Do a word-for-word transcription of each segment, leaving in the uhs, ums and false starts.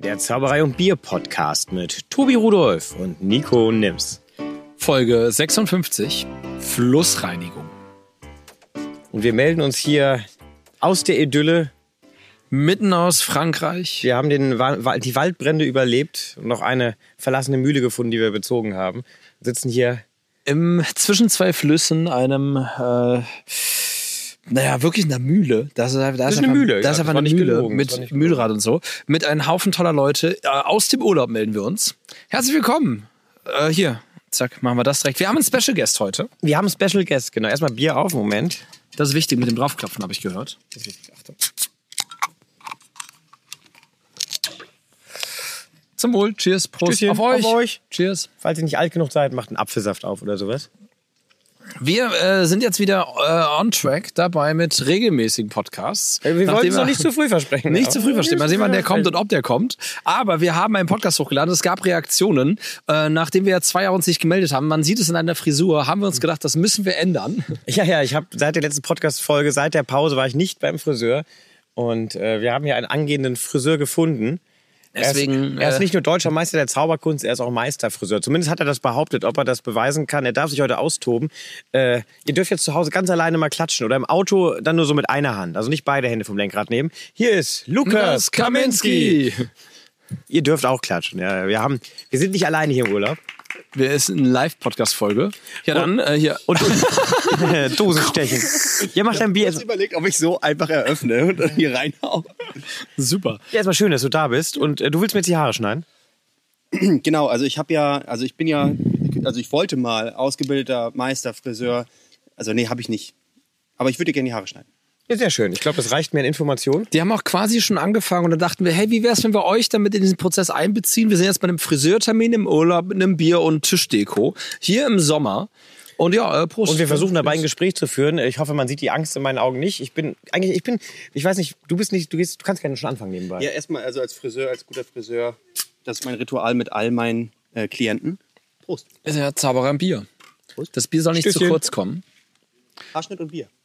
Der Zauberei- und Bier-Podcast mit Tobi Rudolph und Nico Nims. Folge sechsundfünfzig, Flussreinigung. Und wir melden uns hier aus der Idylle. Mitten aus Frankreich. Wir haben den, die Waldbrände überlebt und noch eine verlassene Mühle gefunden, die wir bezogen haben. Wir sitzen hier Im zwischen zwei Flüssen, einem, äh, naja, wirklich einer Mühle. Das ist, da das ist ist eine einfach, Mühle. Da ist ja, einfach eine Mühle gelogen, mit Mühlrad und so. Mit einem Haufen toller Leute. Äh, aus dem Urlaub melden wir uns. Herzlich willkommen. Äh, hier, zack, machen wir das direkt. Wir haben einen Special Guest heute. Wir haben einen Special Guest, genau. Erstmal Bier auf, Moment. Das ist wichtig mit dem Draufklopfen, habe ich gehört. Das ist wichtig, Achtung. Zum Wohl, cheers, Prost. Tschüsschen, auf euch. auf euch. Cheers. Falls ihr nicht alt genug seid, macht einen Apfelsaft auf oder sowas. Wir äh, sind jetzt wieder äh, on track dabei mit regelmäßigen Podcasts. Wir wollten Nachdem es noch nicht zu früh versprechen. Nicht zu früh verstehen. Mal sehen, wann der kommt und ob der kommt. Aber wir haben einen Podcast hochgeladen. Es gab Reaktionen. Äh, nachdem wir ja zwei Jahre uns nicht gemeldet haben, man sieht es in einer Frisur, haben wir uns gedacht, das müssen wir ändern. Ja, ja, ich habe seit der letzten Podcast-Folge, seit der Pause war ich nicht beim Friseur. Und äh, wir haben hier einen angehenden Friseur gefunden. Deswegen, er, ist, er ist äh, nicht nur deutscher Meister der Zauberkunst, er ist auch Meisterfriseur. Zumindest hat er das behauptet. Ob er das beweisen kann, er darf sich heute austoben. Äh, ihr dürft jetzt zu Hause ganz alleine mal klatschen oder im Auto dann nur so mit einer Hand. Also nicht beide Hände vom Lenkrad nehmen. Hier ist Lukas Kaminski. Ihr dürft auch klatschen. Ja, wir, haben, wir sind nicht alleine hier im Urlaub. Wir ist eine Live-Podcast-Folge. Ja, dann äh, hier. Und, und Dosenstechen. Ihr macht ein Bier. Ich habe überlegt, ob ich so einfach eröffne und hier reinhau. Super. Ja, erstmal schön, dass du da bist. Und äh, du willst mir jetzt die Haare schneiden? Genau, also ich habe ja, also ich bin ja, also ich wollte mal ausgebildeter Meisterfriseur. Also nee, habe ich nicht. Aber ich würde dir gerne die Haare schneiden. Ja, sehr schön. Ich glaube, das reicht mir an Informationen. Die haben auch quasi schon angefangen und da dachten wir, hey, wie wär's, wenn wir euch damit in diesen Prozess einbeziehen? Wir sind jetzt bei einem Friseurtermin im Urlaub mit einem Bier und Tischdeko hier im Sommer. Und ja, äh, Prost. Und wir versuchen dabei ein Gespräch zu führen. Ich hoffe, man sieht die Angst in meinen Augen nicht. Ich bin eigentlich, ich bin, ich weiß nicht, du bist nicht, du gehst, du kannst gerne schon anfangen nebenbei. Ja, erstmal, also als Friseur, als guter Friseur, das ist mein Ritual mit all meinen äh, Klienten. Prost. Das ist ja Zauberer im Bier. Das Bier soll nicht Stößchen. zu kurz kommen. Haarschnitt und Bier.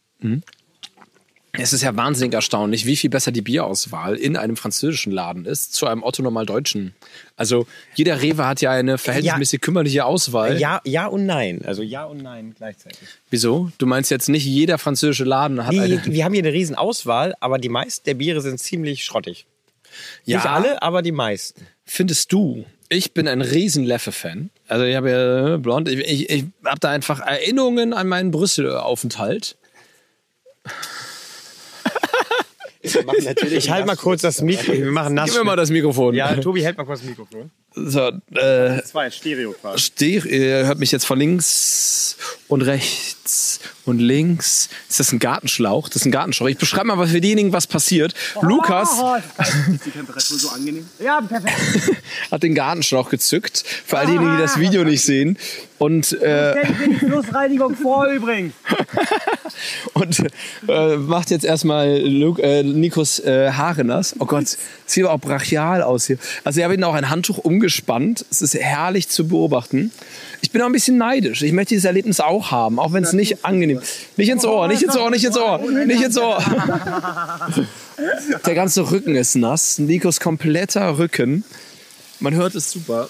Es ist ja wahnsinnig erstaunlich, wie viel besser die Bierauswahl in einem französischen Laden ist zu einem Otto-Normal-Deutschen. Also jeder Rewe hat ja eine verhältnismäßig kümmerliche Auswahl. Ja, ja und nein. Also ja und nein gleichzeitig. Wieso? Du meinst jetzt nicht jeder französische Laden hat Die, eine... wir haben hier eine riesen Auswahl, aber die meisten der Biere sind ziemlich schrottig. Ja, Nicht alle, aber die meisten. findest du? Ich bin ein riesen Leffe-Fan. Also ich habe ja blond. Ich, ich, ich habe da einfach Erinnerungen an meinen Brüssel-Aufenthalt. Ich halte mal kurz das Mikro. Wir machen nass. Gib mir mal das Mikrofon. Ja, Tobi, hält mal kurz das Mikrofon. So, äh, Zwei, Stereo quasi. Steh, ihr hört mich jetzt von links und rechts und links. Ist das ein Gartenschlauch? Das ist ein Gartenschlauch. Ich beschreibe mal für diejenigen, was passiert. Oh, Lukas Ist die Temperatur so angenehm? Ja, perfekt. hat den Gartenschlauch gezückt. Für all diejenigen, die das Video nicht sehen. Und, äh, Stell dir die Flussreinigung vor übrigens. und äh, macht jetzt erstmal Luke, äh, Nikos äh, Haare nass. Oh Gott, sieht aber auch brachial aus hier. Also ich habe ihn auch ein Handtuch umgespannt. Es ist herrlich zu beobachten. Ich bin auch ein bisschen neidisch. Ich möchte dieses Erlebnis auch haben, auch wenn es nicht angenehm ist. Nicht ins Ohr, nicht ins Ohr, nicht ins Ohr, nicht ins Ohr. Der ganze Rücken ist nass. Nikos kompletter Rücken. Man hört es super.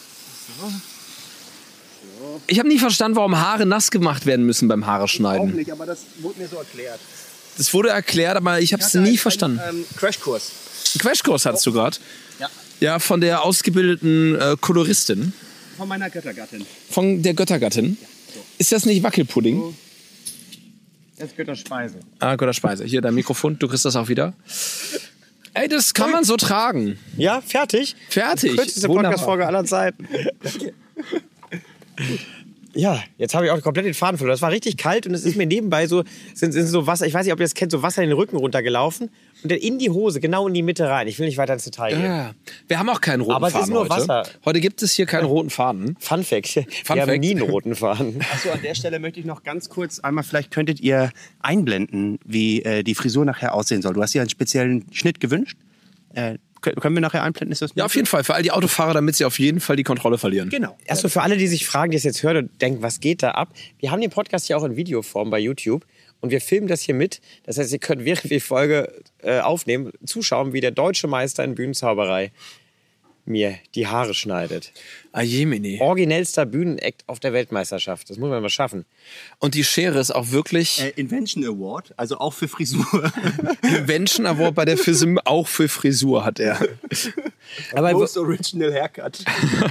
Ich habe nie verstanden, warum Haare nass gemacht werden müssen beim Haare Auch schneiden. nicht, aber das wurde mir so erklärt. Das wurde erklärt, aber ich habe es nie verstanden. Einen, ähm, Crashkurs. Einen Crashkurs hattest du gerade. Ja. Ja, von der ausgebildeten äh, Koloristin. Von meiner Göttergattin. Von der Göttergattin. Ist das nicht Wackelpudding? Das ist Götterspeise. Ah, Götterspeise. Hier, dein Mikrofon. Du kriegst das auch wieder. Ey, das kann man so tragen. Ja, fertig? Fertig. Kürzeste Wunderbar. Podcast-Folge aller Zeiten. Ja, jetzt habe ich auch komplett den Faden verloren. Das war richtig kalt und es ist mir nebenbei so, sind, sind so Wasser, ich weiß nicht, ob ihr das kennt, so Wasser in den Rücken runtergelaufen und dann in die Hose, genau in die Mitte rein. Ich will nicht weiter ins Detail gehen. Ja. Wir haben auch keinen roten Aber es ist Faden nur heute. Wasser. Heute gibt es hier keinen roten Faden. Fun Fact, wir Fun haben Fact. nie einen roten Faden. Achso, an der Stelle möchte ich noch ganz kurz einmal, vielleicht könntet ihr einblenden, wie äh, die Frisur nachher aussehen soll. Du hast dir einen speziellen Schnitt gewünscht. Äh, können wir nachher einblenden? Ist das Ja, auf jeden Fall. Für all die Autofahrer, damit sie auf jeden Fall die Kontrolle verlieren. Genau. Erstmal für alle, die sich fragen, die es jetzt hören und denken, was geht da ab? Wir haben den Podcast ja auch in Videoform bei YouTube und wir filmen das hier mit. Das heißt, ihr könnt, während wir die Folge äh, aufnehmen, zuschauen, wie der deutsche Meister in Bühnenzauberei mir die Haare schneidet. Ajemini. Originellster Bühnenact auf der Weltmeisterschaft. Das muss man mal schaffen. Und die Schere ist auch wirklich Äh, Invention Award, also auch für Frisur. Invention Award bei der F I S M, auch für Frisur hat er. Aber, Most Original Haircut.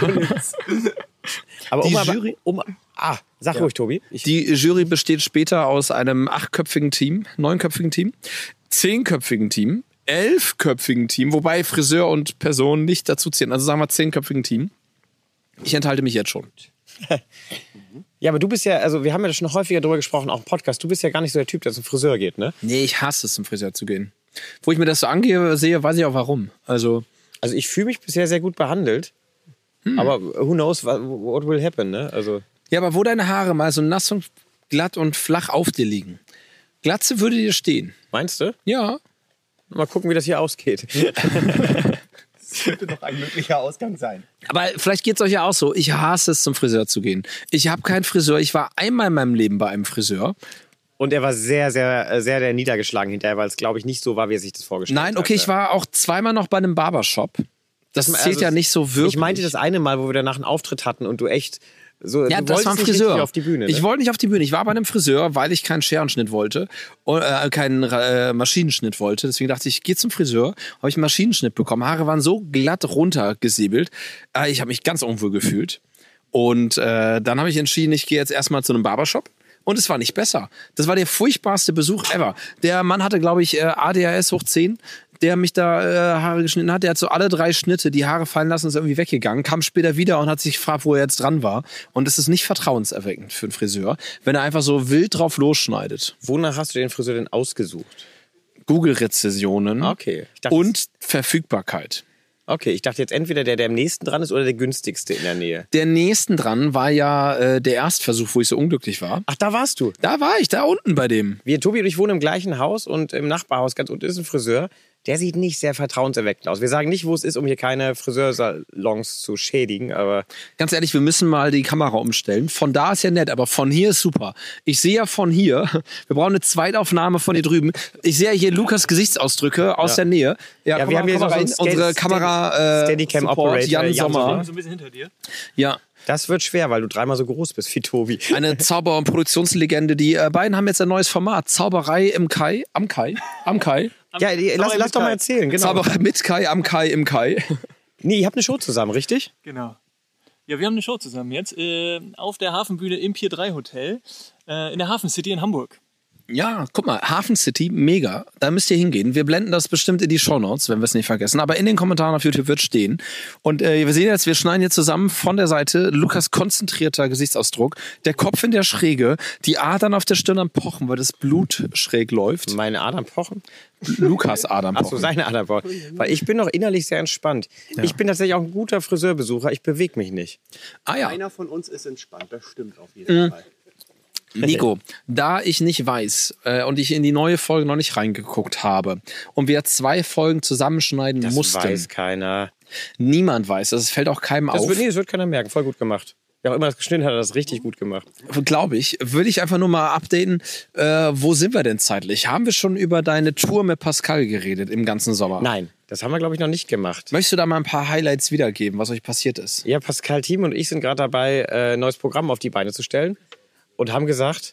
aber um, die aber, Jury- um Ah, sag ruhig, Tobi. Ich, Die Jury besteht später aus einem achtköpfigen Team, neunköpfigen Team, zehnköpfigen Team, elfköpfigen Team, wobei Friseur und Person nicht dazu zählen. Also sagen wir zehnköpfigen Team. Ich enthalte mich jetzt schon. ja, aber du bist ja, also wir haben ja schon häufiger darüber gesprochen, auch im Podcast, du bist ja gar nicht so der Typ, der zum Friseur geht, ne? Nee, ich hasse es, zum Friseur zu gehen. Wo ich mir das so angehe, sehe, weiß ich auch warum. Also, Also ich fühle mich bisher sehr gut behandelt, aber who knows what, what will happen, ne? Also ja, aber wo deine Haare mal so nass und glatt und flach auf dir liegen. Glatze würde dir stehen. meinst du? Ja. Mal gucken, wie das hier ausgeht. Das könnte doch ein möglicher Ausgang sein. Aber vielleicht geht's euch ja auch so. Ich hasse es, zum Friseur zu gehen. Ich habe keinen Friseur. Ich war einmal in meinem Leben bei einem Friseur. Und er war sehr, sehr, sehr, sehr niedergeschlagen hinterher, weil es, glaube ich, nicht so war, wie er sich das vorgestellt hat. Nein, okay, ich war auch zweimal noch bei einem Barbershop. Das zählt Also, ja nicht so wirklich. Ich meinte das eine Mal, wo wir danach einen Auftritt hatten und du echt so, Ja, du das war ein wolltest nicht Friseur. richtig auf die Bühne. Ne? Ich wollte nicht auf die Bühne. Ich war bei einem Friseur, weil ich keinen Scherenschnitt wollte, äh, keinen äh, Maschinenschnitt wollte. Deswegen dachte ich, ich gehe zum Friseur. Habe ich einen Maschinenschnitt bekommen. Haare waren so glatt runtergesäbelt. Äh, ich habe mich ganz unwohl gefühlt. Und äh, dann habe ich entschieden, ich gehe jetzt erstmal zu einem Barbershop. Und es war nicht besser. Das war der furchtbarste Besuch ever. Der Mann hatte, glaube ich, äh, A D H S hoch zehn. Der mich da äh, Haare geschnitten hat, der hat so alle drei Schnitte die Haare fallen lassen und ist irgendwie weggegangen, kam später wieder und hat sich gefragt, wo er jetzt dran war. Und es ist nicht vertrauenserweckend für einen Friseur, wenn er einfach so wild drauf losschneidet. Wonach hast du den Friseur denn ausgesucht? Google-Rezessionen Okay. Ich dachte, und Verfügbarkeit. Okay, ich dachte jetzt entweder der, der am nächsten dran ist oder der günstigste in der Nähe. Der nächsten dran war ja äh, der Erstversuch, wo ich so unglücklich war. Ach, da warst du. Da war ich, da unten bei dem. Wir, Tobi und ich wohnen im gleichen Haus und im Nachbarhaus ganz unten ist ein Friseur. Der sieht nicht sehr vertrauenserweckend aus. Wir sagen nicht, wo es ist, um hier keine Friseursalons zu schädigen, aber Ganz ehrlich, wir müssen mal die Kamera umstellen. Von da ist ja nett, aber von hier ist super. Ich sehe ja von hier, wir brauchen eine Zweitaufnahme von hier drüben. Ich sehe ja hier Lukas Gesichtsausdrücke aus Ja. der Nähe. Ja, komm wir mal, haben hier komm mal so rein. einen Steady- Unsere Kamera äh, Steadicam Support, Operator, Jan Jan Sommer. Sommer. So ein bisschen hinter dir. Ja, das wird schwer, weil du dreimal so groß bist wie Tobi. eine Zauber- und Produktionslegende. Die äh, beiden haben jetzt ein neues Format. Zauberei im Kai, am Kai, am Kai. Ja, die- lass, lass doch mal erzählen, genau. Zauberei mit Kai, am Kai, im Kai. Nee, ihr habt eine Show zusammen, richtig? Genau. Ja, wir haben eine Show zusammen jetzt äh, auf der Hafenbühne im Pier drei Hotel äh, in der Hafen City in Hamburg. Ja, guck mal, Hafen City, mega. Da müsst ihr hingehen. Wir blenden das bestimmt in die Shownotes, wenn wir es nicht vergessen. Aber in den Kommentaren auf YouTube wird stehen. Und äh, wir sehen jetzt, wir schneiden hier zusammen von der Seite Lukas konzentrierter Gesichtsausdruck, der Kopf in der Schräge, die Adern auf der Stirn am Pochen, weil das Blut schräg läuft. Meine Adern pochen? Lukas Adern Ach so, pochen. seine Adern pochen. Weil ich bin noch innerlich sehr entspannt. Ich bin tatsächlich auch ein guter Friseurbesucher. Ich bewege mich nicht. Ah ja. Einer von uns ist entspannt, das stimmt auf jeden Fall. Nico, da ich nicht weiß äh, und ich in die neue Folge noch nicht reingeguckt habe und wir zwei Folgen zusammenschneiden Das mussten, weiß keiner. niemand weiß, das fällt auch keinem Das auf, wird, nee, das wird keiner merken. Voll gut gemacht. Wer auch immer das geschnitten hat, hat das richtig gut gemacht. glaube ich, würde ich einfach nur mal updaten, äh, wo sind wir denn zeitlich? Haben wir schon über deine Tour mit Pascal geredet im ganzen Sommer? Nein, das haben wir, glaube ich, noch nicht gemacht. Möchtest du da mal ein paar Highlights wiedergeben, was euch passiert ist? Ja, Pascal Thiem und ich sind gerade dabei, äh, ein neues Programm auf die Beine zu stellen und haben gesagt...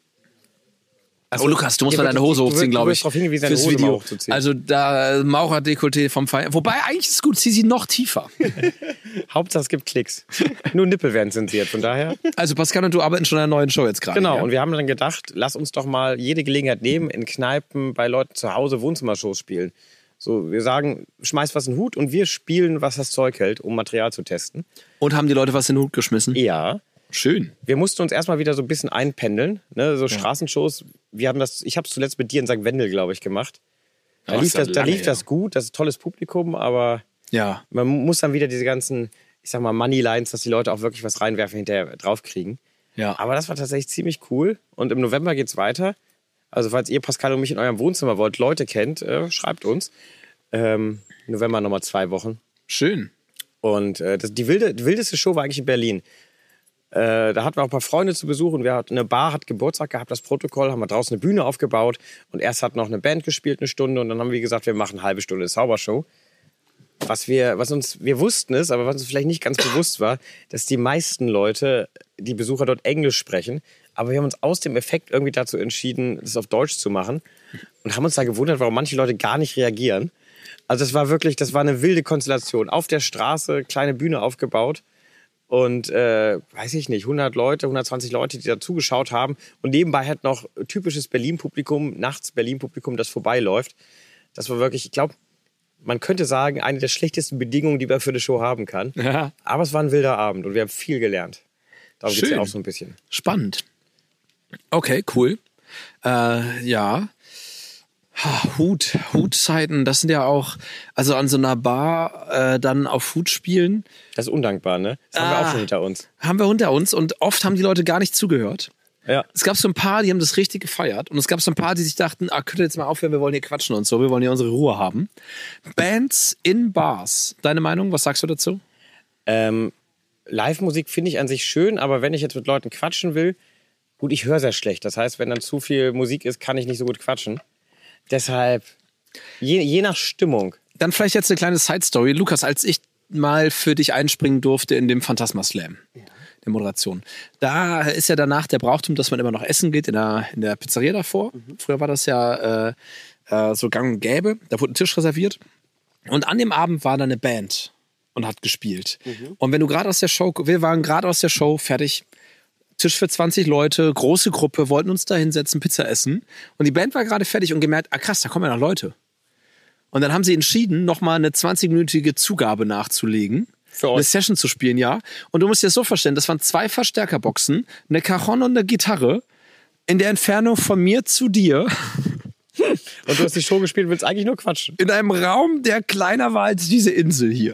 Oh Lukas, du musst Ihr mal deine würdet- Hose du hochziehen, würdest- glaube du ich. wirst darauf hingewiesen, deine fürs Hose mal Video. hochzuziehen. Also da Maurerdekolleté vom Feind. Wobei eigentlich ist es gut, zieh sie noch tiefer. Hauptsache es gibt Klicks. Nur Nippel werden zensiert, von daher... Also Pascal und du arbeiten schon an einer neuen Show jetzt gerade. Genau, ja? und wir haben dann gedacht, lass uns doch mal jede Gelegenheit nehmen, in Kneipen, bei Leuten zu Hause Wohnzimmershows spielen. So, wir sagen, schmeiß was in den Hut und wir spielen, was das Zeug hält, um Material zu testen. Und haben die Leute was in den Hut geschmissen? Ja, Schön. wir mussten uns erstmal wieder so ein bisschen einpendeln, ne? So Straßenshows. Wir haben das, ich habe es zuletzt mit dir in Sankt Wendel, glaube ich, gemacht. Da Ja, lief, ist ja das, da lange lief her. das gut, das ist ein tolles Publikum, aber Ja. man muss dann wieder diese ganzen, ich sag mal, Moneylines, dass die Leute auch wirklich was reinwerfen, hinterher draufkriegen. Ja. Aber das war tatsächlich ziemlich cool. Und im November geht's weiter. Also falls ihr Pascal und mich in eurem Wohnzimmer wollt, Leute kennt, äh, schreibt uns. Ähm, November nochmal zwei Wochen. Schön. Und äh, das, die, wilde, die wildeste Show war eigentlich in Berlin. Äh, da hatten wir auch ein paar Freunde zu Besuch und wir hatten, eine Bar hat Geburtstag gehabt, das Protokoll, haben wir draußen eine Bühne aufgebaut und erst hat noch eine Band gespielt eine Stunde und dann haben wir gesagt, wir machen eine halbe Stunde Zaubershow. was wir, was uns, wir wussten es, aber was uns vielleicht nicht ganz bewusst war, dass die meisten Leute, die Besucher dort Englisch sprechen. Aber wir haben uns aus dem Effekt irgendwie dazu entschieden, das auf Deutsch zu machen und haben uns da gewundert, warum manche Leute gar nicht reagieren. Also das war wirklich, das war eine wilde Konstellation. Auf der Straße, kleine Bühne aufgebaut und, äh, weiß ich nicht, hundert Leute, hundertzwanzig Leute, die da zugeschaut haben. Und nebenbei halt noch typisches Berlin-Publikum, nachts Berlin-Publikum, das vorbeiläuft. Das war wirklich, ich glaube, man könnte sagen, eine der schlechtesten Bedingungen, die man für eine Show haben kann. Ja. Aber es war ein wilder Abend und wir haben viel gelernt. Darum geht es Schön. ja auch so ein bisschen. Spannend. Okay, cool. Äh, ja. Ha, Hut, Hutzeiten, das sind ja auch, also an so einer Bar äh, dann auf Hut spielen. Das ist undankbar, ne? Das haben wir Ah. auch schon hinter uns. Haben wir hinter uns und oft haben die Leute gar nicht zugehört. Ja. Es gab so ein paar, die haben das richtig gefeiert und es gab so ein paar, die sich dachten, ah, könnt ihr jetzt mal aufhören, wir wollen hier quatschen und so, wir wollen hier unsere Ruhe haben. Bands in Bars, deine Meinung, was sagst du dazu? Ähm, Live-Musik finde ich an sich schön, aber wenn ich jetzt mit Leuten quatschen will, gut, ich höre sehr schlecht. Das heißt, wenn dann zu viel Musik ist, kann ich nicht so gut quatschen. Deshalb, je, je nach Stimmung. Dann vielleicht jetzt eine kleine Side-Story. Lukas, als ich mal für dich einspringen durfte in dem Phantasma Slam, der Moderation, da ist ja danach der Brauchtum, dass man immer noch essen geht in der, in der Pizzeria davor. Mhm. Früher war das ja äh, äh, so gang und gäbe. Da wurde ein Tisch reserviert. Und an dem Abend war da eine Band und hat gespielt. Mhm. Und wenn du gerade aus der Show, wir waren gerade aus der Show fertig, Tisch für zwanzig Leute, große Gruppe, wollten uns da hinsetzen, Pizza essen. Und die Band war gerade fertig und gemerkt, ah krass, da kommen ja noch Leute. Und dann haben sie entschieden, nochmal eine zwanzigminütige Zugabe nachzulegen. Für euch. Eine Session zu spielen, ja. Und du musst dir das so vorstellen, das waren zwei Verstärkerboxen, eine Cajon und eine Gitarre in der Entfernung von mir zu dir. Und du hast die Show gespielt und willst eigentlich nur quatschen. In einem Raum, der kleiner war als diese Insel hier.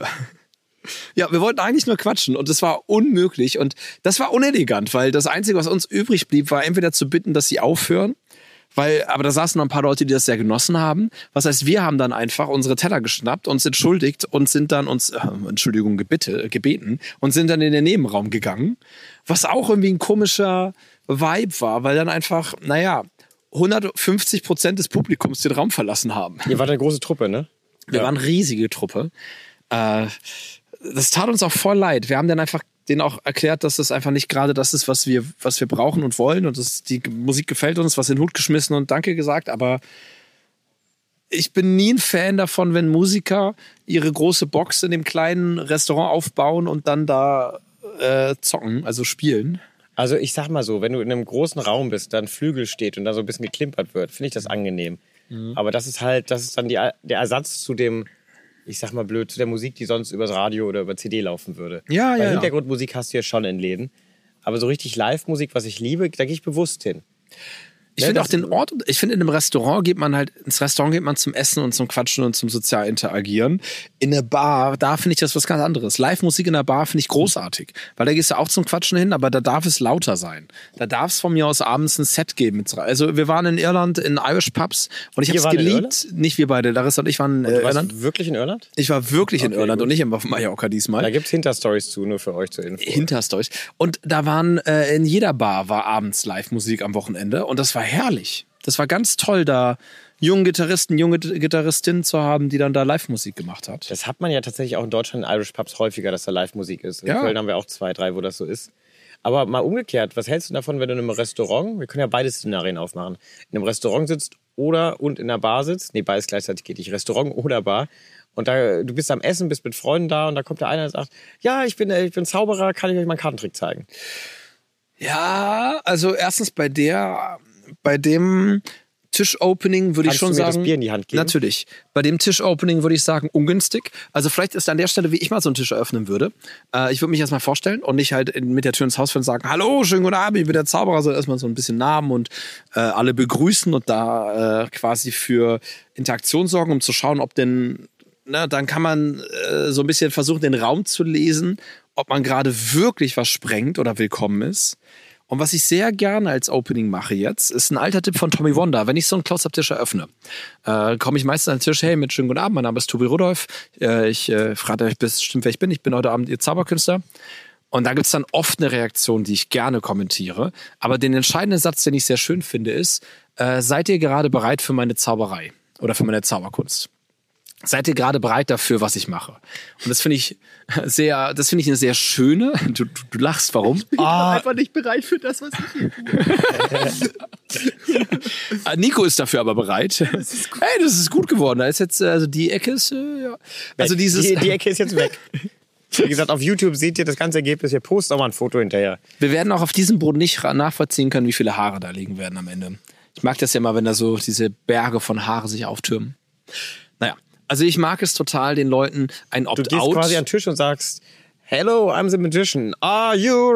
Ja, wir wollten eigentlich nur quatschen und es war unmöglich und das war unelegant, weil das Einzige, was uns übrig blieb, war entweder zu bitten, dass sie aufhören, weil, aber da saßen noch ein paar Leute, die das sehr genossen haben. Was heißt, wir haben dann einfach unsere Teller geschnappt, uns entschuldigt und sind dann uns, äh, Entschuldigung, gebitte, gebeten und sind dann in den Nebenraum gegangen, was auch irgendwie ein komischer Vibe war, weil dann einfach, naja, hundertfünfzig Prozent des Publikums den Raum verlassen haben. Ihr wart eine große Truppe, ne? Wir Ja. waren eine riesige Truppe. Äh, das tat uns auch voll leid. Wir haben dann einfach denen auch erklärt, dass das einfach nicht gerade das ist, was wir, was wir brauchen und wollen. Und das, die Musik gefällt uns, was in den Hut geschmissen und Danke gesagt. Aber ich bin nie ein Fan davon, wenn Musiker ihre große Box in dem kleinen Restaurant aufbauen und dann da äh, zocken, also spielen. Also ich sag mal so, wenn du in einem großen Raum bist, da ein Flügel steht und da so ein bisschen geklimpert wird, finde ich das angenehm. Mhm. Aber das ist halt, das ist dann die, der Ersatz zu dem, ich sag mal blöd, zu der Musik, die sonst übers Radio oder über C D laufen würde. Ja, Weil ja, ja. Hintergrundmusik hast du ja schon in Läden. Aber so richtig Live-Musik, was ich liebe, da gehe ich bewusst hin. Ich Ja, finde auch das- den Ort, ich finde in einem Restaurant geht man halt, ins Restaurant geht man zum Essen und zum Quatschen und zum sozial interagieren. In einer Bar, da finde ich das was ganz anderes. Live-Musik in der Bar finde ich großartig, weil da gehst du auch zum Quatschen hin, aber da darf es lauter sein. Da darf es von mir aus abends ein Set geben. Also wir waren in Irland in Irish Pubs und ich Wir habe es waren in geliebt. Nicht wir beide, Larissa und ich waren in Du äh, warst Irland. wirklich in Irland? Ich war wirklich in Okay, Irland gut. und nicht auf Mallorca diesmal. Da gibt's Hinterstories zu, nur für euch zur Info. Hinterstories. Und da waren, äh, in jeder Bar war abends Live-Musik am Wochenende und das war herrlich. Das war ganz toll, da junge Gitarristen, junge Gitarristinnen zu haben, die dann da Live-Musik gemacht hat. Das hat man ja tatsächlich auch in Deutschland in Irish Pubs häufiger, dass da Live-Musik ist. In Ja. Köln haben wir auch zwei, drei, wo das so ist. Aber mal umgekehrt, was hältst du davon, wenn du in einem Restaurant, wir können ja beide Szenarien aufmachen, in einem Restaurant sitzt oder und in einer Bar sitzt, nee, beides gleichzeitig geht nicht, Restaurant oder Bar, und da, du bist am Essen, bist mit Freunden da und da kommt der eine und sagt, ja, ich bin, ich bin Zauberer, kann ich euch mal einen Kartentrick zeigen? Ja, also erstens bei der, bei dem Tisch-Opening würde ich Kannst schon du mir das sagen. Bier in die Hand geben? Natürlich. Bei dem Tisch-Opening würde ich sagen, ungünstig. Also vielleicht ist an der Stelle, wie ich mal so einen Tisch eröffnen würde. Äh, ich würde mich erstmal vorstellen und nicht halt in, mit der Tür ins Haus fallen und sagen, hallo, schönen guten Abend, ich bin der Zauberer, sondern erstmal so ein bisschen Namen und äh, alle begrüßen und da äh, quasi für Interaktion sorgen, um zu schauen, ob denn, na, dann kann man äh, so ein bisschen versuchen, den Raum zu lesen, ob man gerade wirklich was sprengt oder willkommen ist. Und was ich sehr gerne als Opening mache jetzt, ist ein alter Tipp von Tommy Wonder. Wenn ich so einen Close-Up-Tisch eröffne, äh, komme ich meistens an den Tisch, hey, mit schönen guten Abend, mein Name ist Tobi Rudolph. Äh, ich äh, frage euch bestimmt, wer ich bin. Ich bin heute Abend Ihr Zauberkünstler. Und da gibt's dann oft eine Reaktion, die ich gerne kommentiere. Aber den entscheidenden Satz, den ich sehr schön finde, ist, äh, seid ihr gerade bereit für meine Zauberei oder für meine Zauberkunst? Seid ihr gerade bereit dafür, was ich mache? Und das finde ich sehr, das finde ich eine sehr schöne. Du, du, du lachst, warum? Ich bin einfach nicht bereit für das, was ich hier tue. Nico ist dafür aber bereit. Das ist gut. Hey, das ist gut geworden. Da ist jetzt, also die Ecke ist, äh, ja. Also dieses. Die, die Ecke ist jetzt weg. Wie gesagt, auf YouTube seht ihr das ganze Ergebnis. Wir posten auch mal ein Foto hinterher. Wir werden auch auf diesem Boden nicht nachvollziehen können, wie viele Haare da liegen werden am Ende. Ich mag das ja mal, wenn da so diese Berge von Haare sich auftürmen. Naja. Also ich mag es total, den Leuten ein Opt-out... Du gehst quasi an den Tisch und sagst, hello, I'm the magician. Are you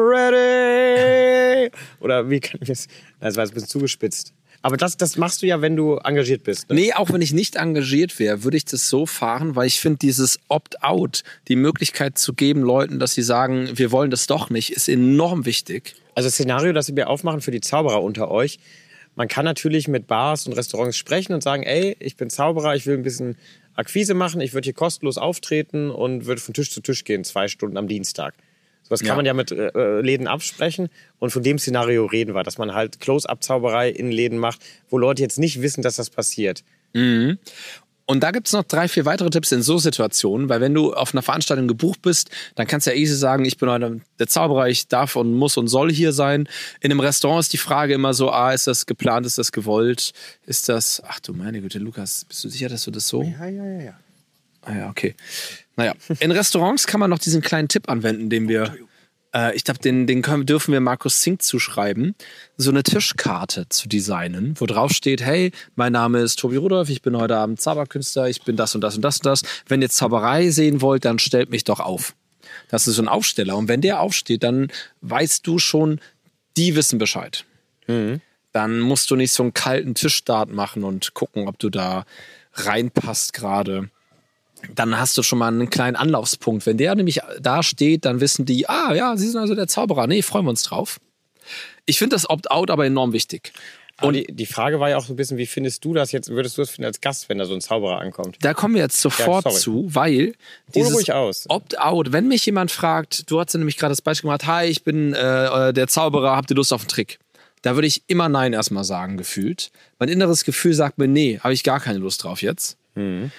ready? Oder wie kann ich das... Das war jetzt ein bisschen zugespitzt. Aber das, das machst du ja, wenn du engagiert bist. Ne? Nee, auch wenn ich nicht engagiert wäre, würde ich das so fahren, weil ich finde, dieses Opt-out, die Möglichkeit zu geben Leuten, dass sie sagen, wir wollen das doch nicht, ist enorm wichtig. Also das Szenario, das wir aufmachen für die Zauberer unter euch, man kann natürlich mit Bars und Restaurants sprechen und sagen, ey, ich bin Zauberer, ich will ein bisschen Akquise machen, ich würde hier kostenlos auftreten und würde von Tisch zu Tisch gehen, zwei Stunden am Dienstag. Sowas kann Ja. man ja mit äh, Läden absprechen und von dem Szenario reden wir, dass man halt Close-Up-Zauberei in Läden macht, wo Leute jetzt nicht wissen, dass das passiert. Mhm. Und da gibt's noch drei, vier weitere Tipps in so Situationen, weil wenn du auf einer Veranstaltung gebucht bist, dann kannst du ja easy sagen, ich bin heute der Zauberer, ich darf und muss und soll hier sein. In einem Restaurant ist die Frage immer so, ah, ist das geplant, ist das gewollt, ist das, ach du meine Güte, Lukas, bist du sicher, dass du das so? Ja, ja, ja, ja. Ah ja, okay. Naja, in Restaurants kann man noch diesen kleinen Tipp anwenden, den wir, äh, ich glaube, den, den können, dürfen wir Markus Zink zuschreiben, so eine Tischkarte zu designen, wo drauf steht, hey, mein Name ist Tobi Rudolph, ich bin heute Abend Zauberkünstler, ich bin das und das und das und das. Wenn ihr Zauberei sehen wollt, dann stellt mich doch auf. Das ist so ein Aufsteller. Und wenn der aufsteht, dann weißt du schon, die wissen Bescheid. Mhm. Dann musst du nicht so einen kalten Tischstart machen und gucken, ob du da reinpasst gerade. Dann hast du schon mal einen kleinen Anlaufspunkt. Wenn der nämlich da steht, dann wissen die, ah ja, Sie sind also der Zauberer. Nee, freuen wir uns drauf. Ich finde das Opt-out aber enorm wichtig. Und die, die Frage war ja auch so ein bisschen, wie findest du das jetzt, würdest du das finden als Gast, wenn da so ein Zauberer ankommt? Da kommen wir jetzt sofort Ja, sorry. zu, weil dieses ruhig aus. Opt-out, wenn mich jemand fragt, du hast ja nämlich gerade das Beispiel gemacht, hi, ich bin äh, der Zauberer, habt ihr Lust auf einen Trick? Da würde ich immer Nein erstmal sagen, gefühlt. Mein inneres Gefühl sagt mir, nee, habe ich gar keine Lust drauf jetzt. Mhm.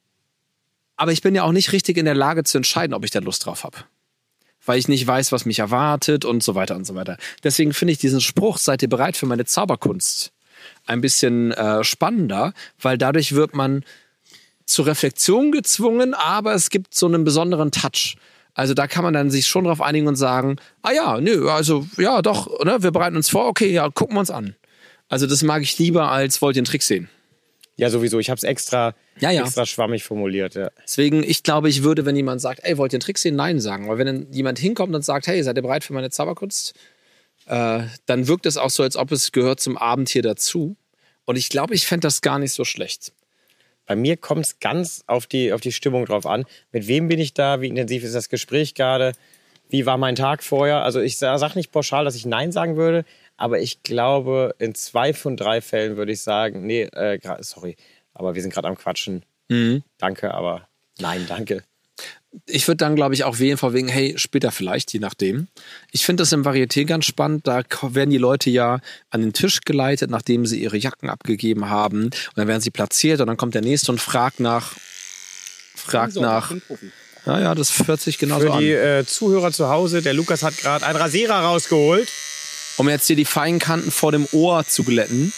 Aber ich bin ja auch nicht richtig in der Lage zu entscheiden, ob ich da Lust drauf habe. Weil ich nicht weiß, was mich erwartet und so weiter und so weiter. Deswegen finde ich diesen Spruch, seid ihr bereit für meine Zauberkunst, ein bisschen äh, spannender, weil dadurch wird man zur Reflexion gezwungen, aber es gibt so einen besonderen Touch. Also da kann man dann sich schon drauf einigen und sagen, ah ja, nö, also ja doch, ne, wir bereiten uns vor, okay, ja, gucken wir uns an. Also das mag ich lieber, als wollt ihr einen Trick sehen. Ja, sowieso. Ich habe es extra, Ja, ja. extra schwammig formuliert. Ja. Deswegen, ich glaube, ich würde, wenn jemand sagt, ey, wollt ihr einen Trick sehen? Nein sagen. Weil wenn dann jemand hinkommt und sagt, hey, seid ihr bereit für meine Zauberkunst? Äh, dann wirkt es auch so, als ob es gehört zum Abend hier dazu. Und ich glaube, ich fände das gar nicht so schlecht. Bei mir kommt es ganz auf die, auf die Stimmung drauf an. Mit wem bin ich da? Wie intensiv ist das Gespräch gerade? Wie war mein Tag vorher? Also ich sage nicht pauschal, dass ich Nein sagen würde, aber ich glaube, in zwei von drei Fällen würde ich sagen, nee, äh, sorry, aber wir sind gerade am Quatschen. Mhm. Danke, aber nein, danke. Ich würde dann, glaube ich, auch wählen von wegen, hey, später vielleicht, je nachdem. Ich finde das im Varieté ganz spannend. Da werden die Leute ja an den Tisch geleitet, nachdem sie ihre Jacken abgegeben haben. Und dann werden sie platziert und dann kommt der Nächste und fragt nach, fragt So, nach. ich bin Profi. Ja, ja, das hört sich genauso Für an. die äh, Zuhörer zu Hause, der Lukas hat gerade einen Rasierer rausgeholt. Um jetzt hier die feinen Kanten vor dem Ohr zu glätten.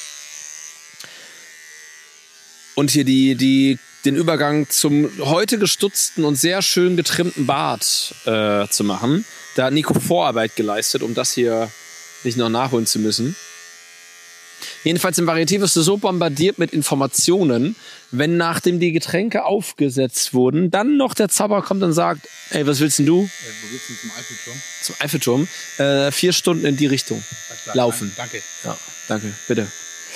Und hier die, die, den Übergang zum heute gestutzten und sehr schön getrimmten Bart äh, zu machen. Da hat Nico Vorarbeit geleistet, um das hier nicht noch nachholen zu müssen. Jedenfalls im Varieté wirst du so bombardiert mit Informationen, wenn nachdem die Getränke aufgesetzt wurden, dann noch der Zauberer kommt und sagt, ey, was willst denn du? Äh, wo geht's denn zum Eiffelturm? Zum Eiffelturm. Äh, vier Stunden in die Richtung Klar, laufen. Danke. Ja, danke, bitte.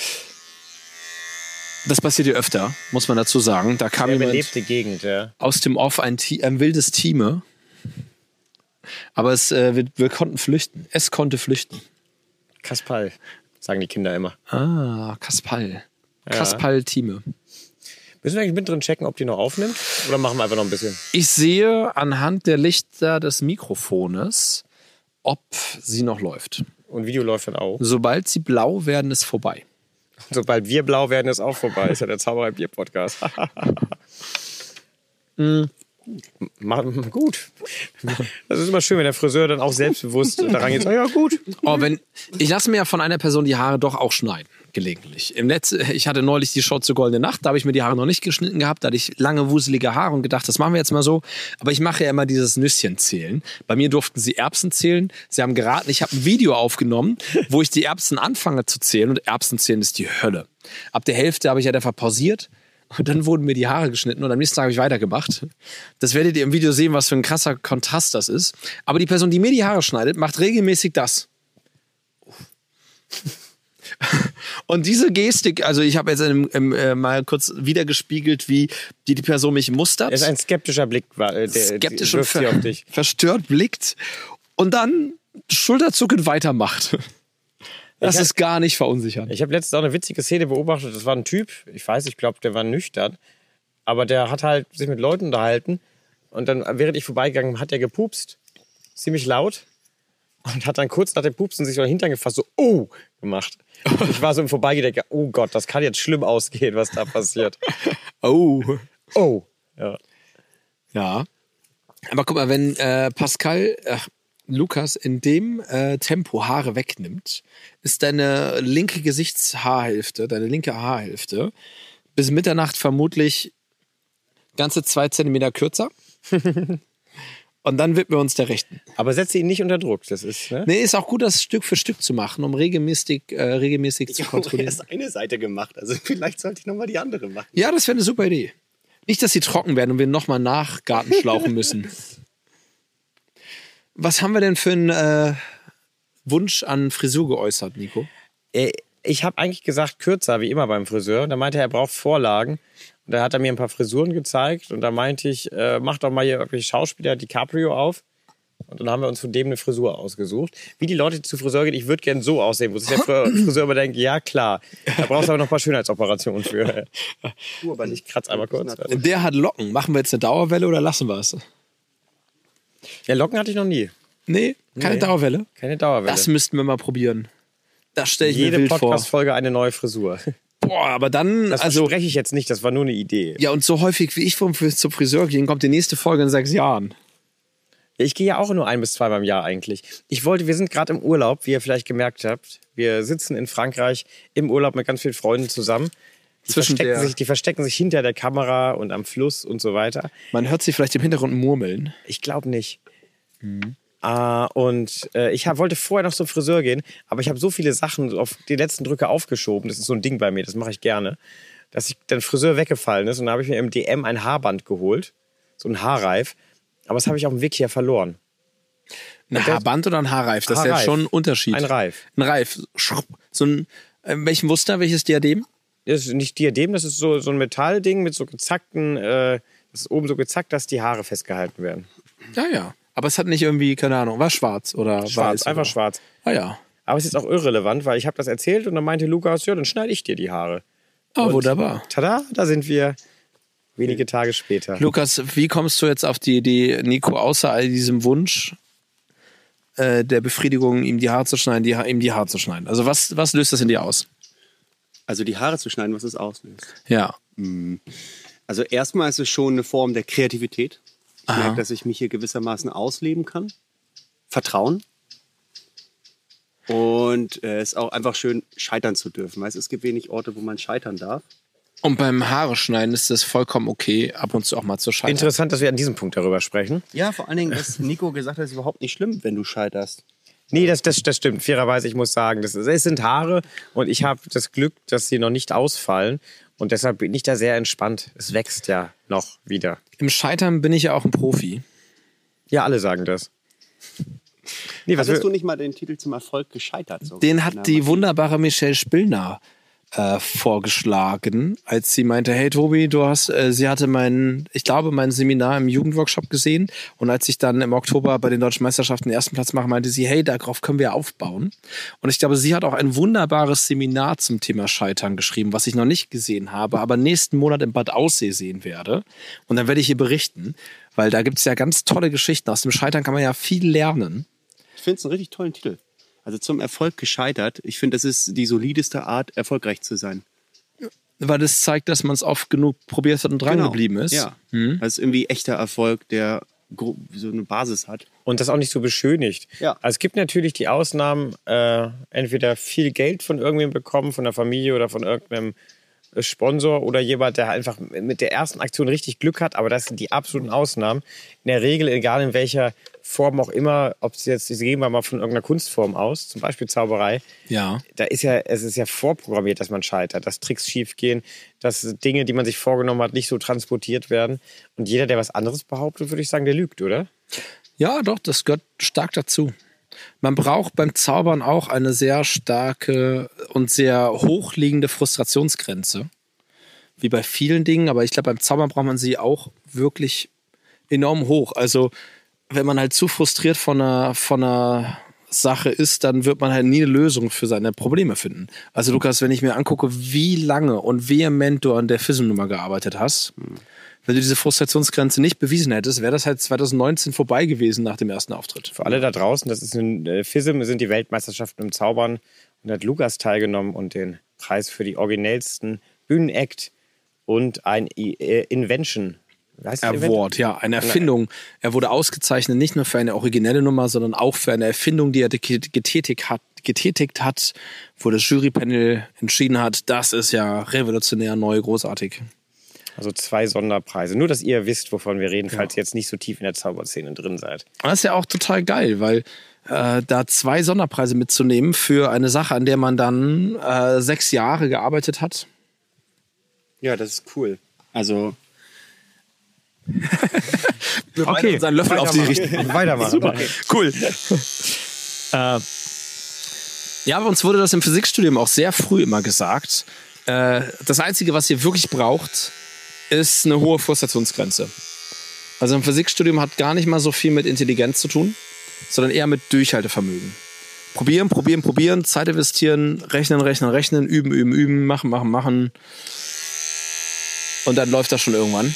Das passiert hier öfter, muss man dazu sagen. Da kam Sehr jemand belebte Gegend, ja. aus dem Off, ein, Ti- ein wildes Team. Aber es, äh, wir, wir konnten flüchten. Es konnte flüchten. Kaspal, sagen die Kinder immer. Ah, Kaspal. Ja. Kaspal-Team. Müssen wir eigentlich mit drin checken, ob die noch aufnimmt? Oder machen wir einfach noch ein bisschen? Ich sehe anhand der Lichter des Mikrofones, ob sie noch läuft. Und Video läuft dann auch. Sobald sie blau werden, ist vorbei. Und sobald wir blau werden, ist auch vorbei. Ist ja der Zauberer-Bier-Podcast. Mach, gut. Das ist immer schön, wenn der Friseur dann auch selbstbewusst daran geht. Ja, gut. Oh, wenn, ich lasse mir ja von einer Person die Haare doch auch schneiden, gelegentlich. Im Netz, ich hatte neulich die Show zur Goldene Nacht, da habe ich mir die Haare noch nicht geschnitten gehabt, da hatte ich lange, wuselige Haare und gedacht, das machen wir jetzt mal so. Aber ich mache ja immer dieses Nüsschen zählen. Bei mir durften sie Erbsen zählen. Sie haben geraten, ich habe ein Video aufgenommen, wo ich die Erbsen anfange zu zählen und Erbsen zählen ist die Hölle. Ab der Hälfte habe ich ja einfach pausiert. Und dann wurden mir die Haare geschnitten und am nächsten Tag habe ich weitergemacht. Das werdet ihr im Video sehen, was für ein krasser Kontrast das ist. Aber die Person, die mir die Haare schneidet, macht regelmäßig das. Und diese Gestik, also ich habe jetzt im, im, äh, mal kurz wiedergespiegelt, wie die, die Person mich mustert. Es ist ein skeptischer Blick, äh, der skeptisch der und wirft sie auf dich. verstört blickt und dann schulterzuckend weitermacht. Das Ich hab- ist gar nicht verunsichern. Ich habe letztens auch eine witzige Szene beobachtet. Das war ein Typ, ich weiß, ich glaube, der war nüchtern. Aber der hat halt sich mit Leuten unterhalten. Und dann, während ich vorbeigegangen bin, hat er gepupst. Ziemlich laut. Und hat dann kurz nach dem Pupsen sich so in den Hintern gefasst, so, oh, gemacht. Und ich war so im Vorbeigehen, denke, oh Gott, das kann jetzt schlimm ausgehen, was da passiert. Oh. Oh. Ja. Ja. Aber guck mal, wenn äh, Pascal, äh, Lukas in dem äh, Tempo Haare wegnimmt, ist deine linke Gesichtshaarhälfte, deine linke Haarhälfte bis Mitternacht vermutlich ganze zwei Zentimeter kürzer. Und dann widmen wir uns der rechten. Aber setze ihn nicht unter Druck. Das ist, ne? Nee, ist auch gut, das Stück für Stück zu machen, um regelmäßig, äh, regelmäßig zu Ich habe kontrollieren. erst eine Seite gemacht, also vielleicht sollte ich nochmal die andere machen. Ja, das wäre eine super Idee. Nicht, dass sie trocken werden und wir nochmal nachgartenschlauchen müssen. Was haben wir denn für einen äh, Wunsch an Frisur geäußert, Nico? Äh, Ich habe eigentlich gesagt, kürzer, wie immer beim Friseur. Und da meinte er, er braucht Vorlagen. Und da hat er mir ein paar Frisuren gezeigt. Und da meinte ich, äh, mach doch mal hier irgendwie Schauspieler DiCaprio auf. Und dann haben wir uns von dem eine Frisur ausgesucht. Wie die Leute, die zu Friseur gehen, ich würde gern so aussehen, wo sich der Friseur immer denkt, ja klar, da brauchst du aber noch ein paar Schönheitsoperationen für. Du aber nicht. Ich kratze einmal kurz. Der hat Locken. Machen wir jetzt eine Dauerwelle oder lassen wir es? Ja, Locken hatte ich noch nie. Nee, keine Nee. Dauerwelle. Keine Dauerwelle. Das müssten wir mal probieren. Das stelle ich mir Jede wild vor. Podcast-Folge eine neue Frisur. Boah, aber dann, Das also, verspreche ich jetzt nicht, das war nur eine Idee. ja, und so häufig wie ich vom zum Friseur gehe, kommt die nächste Folge in sechs Jahren. Ich gehe ja auch nur ein bis zweimal im Jahr eigentlich. Ich wollte, wir sind gerade im Urlaub, wie ihr vielleicht gemerkt habt. Wir sitzen in Frankreich im Urlaub mit ganz vielen Freunden zusammen. Die, Zwischen verstecken, der- sich, die verstecken sich hinter der Kamera und am Fluss und so weiter. Man hört sie vielleicht im Hintergrund murmeln. Ich glaube nicht. Ah, und äh, ich hab, wollte vorher noch zum Friseur gehen, aber ich habe so viele Sachen auf die letzten Drücke aufgeschoben. Das ist so ein Ding bei mir, das mache ich gerne. Dass ich, der Friseur weggefallen ist und dann habe ich mir im D M ein Haarband geholt. So ein Haarreif. Aber das habe ich auf dem Weg hier verloren. Ein der- Haarband oder ein Haarreif? Das ist ja Haarreif. schon ein Unterschied. Ein Reif. Ein Reif. So ein, äh, welchen Muster, welches Diadem? Das ist nicht Diadem, das ist so, so ein Metallding mit so gezackten, äh, das ist oben so gezackt, dass die Haare festgehalten werden. Ja, ja. Aber es hat nicht irgendwie, keine Ahnung, war schwarz oder Schwarz, weiß? einfach oder? schwarz. Ah ja. Aber es ist jetzt auch irrelevant, weil ich habe das erzählt und dann meinte Lukas, ja, dann schneide ich dir die Haare. Oh, wunderbar. Tada, da sind wir wenige Tage später. Lukas, wie kommst du jetzt auf die Idee, Nico, außer all diesem Wunsch äh, der Befriedigung, ihm die Haare zu schneiden, die, Ha- ihm die Haare zu schneiden? Also was, was löst das in dir aus? Also die Haare zu schneiden, was es auslöst. Ja. Also erstmal ist es schon eine Form der Kreativität. Ich Aha. merke, dass ich mich hier gewissermaßen ausleben kann. Vertrauen. Und äh, es ist auch einfach schön, scheitern zu dürfen. Weißt, es gibt wenig Orte, wo man scheitern darf. Und beim Haare schneiden ist es vollkommen okay, ab und zu auch mal zu scheitern. Interessant, dass wir an diesem Punkt darüber sprechen. Ja, vor allen Dingen, dass Nico gesagt hat, es ist überhaupt nicht schlimm, wenn du scheiterst. Nee, das, das, das stimmt. Fairerweise, ich muss sagen, das, es sind Haare und ich habe das Glück, dass sie noch nicht ausfallen. Und deshalb bin ich da sehr entspannt. Es wächst ja noch wieder. Im Scheitern bin ich ja auch ein Profi. Ja, alle sagen das. Nee, was Hattest du wir, nicht mal den Titel zum Erfolg gescheitert? So? Den Na, hat die wunderbare Michelle Spillner äh, vorgeschlagen, als sie meinte, hey Tobi, du hast, äh, sie hatte mein, ich glaube, mein Seminar im Jugendworkshop gesehen und als ich dann im Oktober bei den Deutschen Meisterschaften den ersten Platz mache, meinte sie, hey, darauf können wir aufbauen. Und ich glaube, sie hat auch ein wunderbares Seminar zum Thema Scheitern geschrieben, was ich noch nicht gesehen habe, aber nächsten Monat im Bad Aussee sehen werde. Und dann werde ich ihr berichten, weil da gibt es ja ganz tolle Geschichten. Aus dem Scheitern kann man ja viel lernen. Ich finde es einen richtig tollen Titel. Also zum Erfolg gescheitert. Ich finde, das ist die solideste Art, erfolgreich zu sein. weil das zeigt, dass man es oft genug probiert hat und dran Genau. geblieben ist. Ja, Mhm. das ist irgendwie echter Erfolg, der gro- so eine Basis hat. Und das auch nicht so beschönigt. Ja. Also es gibt natürlich die Ausnahmen, äh, entweder viel Geld von irgendwem bekommen, von der Familie oder von irgendeinem äh, Sponsor oder jemand, der einfach mit der ersten Aktion richtig Glück hat. Aber das sind die absoluten Ausnahmen. In der Regel, egal in welcher Form auch immer, ob es jetzt, gehen wir mal von irgendeiner Kunstform aus, zum Beispiel Zauberei, Ja. da ist ja, es ist ja vorprogrammiert, dass man scheitert, dass Tricks schiefgehen, dass Dinge, die man sich vorgenommen hat, nicht so transportiert werden. Und jeder, der was anderes behauptet, würde ich sagen, der lügt, oder? Ja, doch, das gehört stark dazu. Man braucht beim Zaubern auch eine sehr starke und sehr hochliegende Frustrationsgrenze. Wie bei vielen Dingen, aber ich glaube, beim Zaubern braucht man sie auch wirklich enorm hoch. Also, wenn man halt zu frustriert von einer, von einer Sache ist, dann wird man halt nie eine Lösung für seine Probleme finden. Also, Lukas, wenn ich mir angucke, wie lange und vehement du an der F I S M-Nummer gearbeitet hast, wenn du diese Frustrationsgrenze nicht bewiesen hättest, wäre das halt zwanzig neunzehn vorbei gewesen nach dem ersten Auftritt. Für alle da draußen, das ist ein äh, F I S M, sind die Weltmeisterschaften im Zaubern. Und da hat Lukas teilgenommen und den Preis für die originellsten Bühnenact und ein I- äh, Invention. Wie heißt das Event? Award, ja, eine Erfindung. Er wurde ausgezeichnet nicht nur für eine originelle Nummer, sondern auch für eine Erfindung, die er getätigt hat, getätigt hat, wo das Jurypanel entschieden hat, das ist ja revolutionär, neu, großartig. Also zwei Sonderpreise. Nur, dass ihr wisst, wovon wir reden, falls ihr jetzt nicht so tief in der Zauberszene drin seid. Und das ist ja auch total geil, weil äh, da zwei Sonderpreise mitzunehmen für eine Sache, an der man dann äh, sechs Jahre gearbeitet hat. Ja, das ist cool. Also, Wir okay, unseren Löffel auf die Weitermachen. Richtung. Weitermachen. Super, cool. äh, ja, aber uns wurde das im Physikstudium auch sehr früh immer gesagt. Äh, das Einzige, was ihr wirklich braucht, ist eine hohe Frustrationsgrenze. Also im Physikstudium hat gar nicht mal so viel mit Intelligenz zu tun, sondern eher mit Durchhaltevermögen. Probieren, probieren, probieren, Zeit investieren, rechnen, rechnen, rechnen, üben, üben, üben, machen, machen, machen. Und dann läuft das schon irgendwann.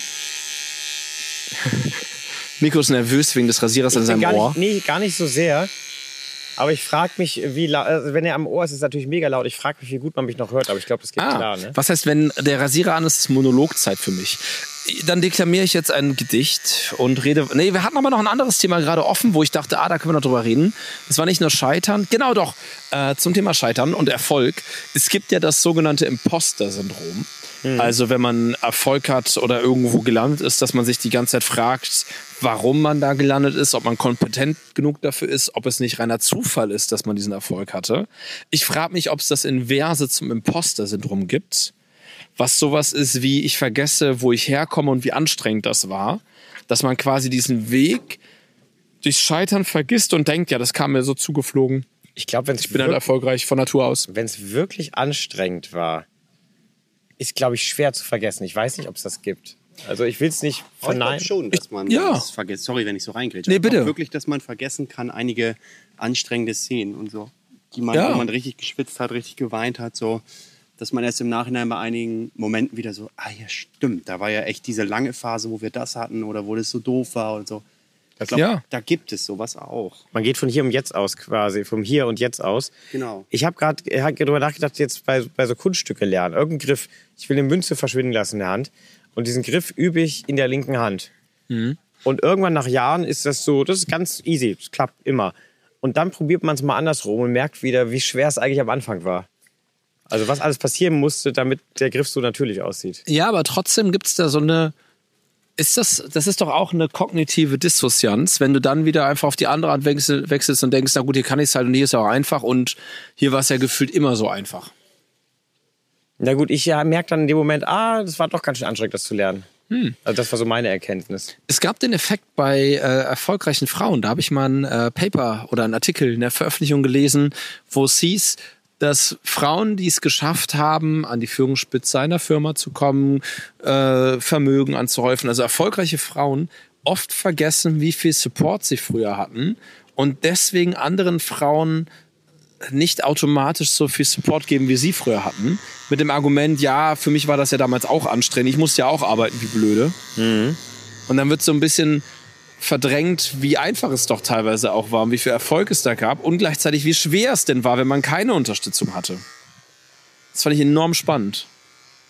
Nico ist nervös wegen des Rasierers an Ich bin seinem gar Ohr. nicht, nee, gar nicht so sehr. Aber ich frage mich, wie laut, also wenn er am Ohr ist, ist es natürlich mega laut. Ich frage mich, wie gut man mich noch hört, aber ich glaube, das geht Ah, klar. Ne? was heißt, wenn der Rasierer an ist, ist Monologzeit für mich. Dann deklamiere ich jetzt ein Gedicht und rede. Nee, wir hatten aber noch ein anderes Thema gerade offen, wo ich dachte, ah, da können wir noch drüber reden. Das war nicht nur Scheitern. Genau doch, äh, zum Thema Scheitern und Erfolg. Es gibt ja das sogenannte Imposter-Syndrom. Also wenn man Erfolg hat oder irgendwo gelandet ist, dass man sich die ganze Zeit fragt, warum man da gelandet ist, ob man kompetent genug dafür ist, ob es nicht reiner Zufall ist, dass man diesen Erfolg hatte. Ich frage mich, ob es das Inverse zum Imposter-Syndrom gibt, was sowas ist wie, ich vergesse, wo ich herkomme und wie anstrengend das war, dass man quasi diesen Weg durchs Scheitern vergisst und denkt, ja, das kam mir so zugeflogen. Ich glaube, wenn es Ich bin halt erfolgreich von Natur aus. wenn es wirklich anstrengend war, ist, glaube ich, schwer zu vergessen. Ich weiß nicht, ob es das gibt. Also ich will es nicht aber ich verneinen. glaube schon, dass man Ja. das vergisst. Sorry, wenn ich so reingrätsche. Nee, Ich glaub bitte. wirklich, dass man vergessen kann, einige anstrengende Szenen und so, die man, Ja. wo man richtig geschwitzt hat, richtig geweint hat, so, dass man erst im Nachhinein bei einigen Momenten wieder so, ah ja, stimmt, da war ja echt diese lange Phase, wo wir das hatten oder wo das so doof war und so. Ich glaube, Ja. da gibt es sowas auch. Man geht von hier und jetzt aus quasi, vom Hier und Jetzt aus. Genau. Ich habe gerade darüber nachgedacht, jetzt bei, bei so Kunststücke lernen. Irgendein Griff, ich will eine Münze verschwinden lassen in der Hand und diesen Griff übe ich in der linken Hand. Und irgendwann nach Jahren ist das so, das ist ganz easy, das klappt immer. Und dann probiert man es mal andersrum und merkt wieder, wie schwer es eigentlich am Anfang war. Also was alles passieren musste, damit der Griff so natürlich aussieht. Ja, aber trotzdem gibt es da so eine. Ist das, das ist doch auch eine kognitive Dissonanz, wenn du dann wieder einfach auf die andere Hand wechsel, wechselst und denkst, na gut, hier kann ich es halt und hier ist ja auch einfach und hier war es ja gefühlt immer so einfach. Na gut, ich ja, merke dann in dem Moment, ah, das war doch ganz schön anstrengend, das zu lernen. Also das war so meine Erkenntnis. Es gab den Effekt bei äh, erfolgreichen Frauen. Da habe ich mal ein äh, Paper oder einen Artikel in der Veröffentlichung gelesen, wo es hieß, dass Frauen, die es geschafft haben, an die Führungsspitze einer Firma zu kommen, äh, Vermögen anzuhäufen, also erfolgreiche Frauen, oft vergessen, wie viel Support sie früher hatten und deswegen anderen Frauen nicht automatisch so viel Support geben, wie sie früher hatten. Mit dem Argument, ja, für mich war das ja damals auch anstrengend, ich musste ja auch arbeiten wie blöde. Und dann wird so ein bisschen verdrängt, wie einfach es doch teilweise auch war und wie viel Erfolg es da gab und gleichzeitig wie schwer es denn war, wenn man keine Unterstützung hatte. Das fand ich enorm spannend.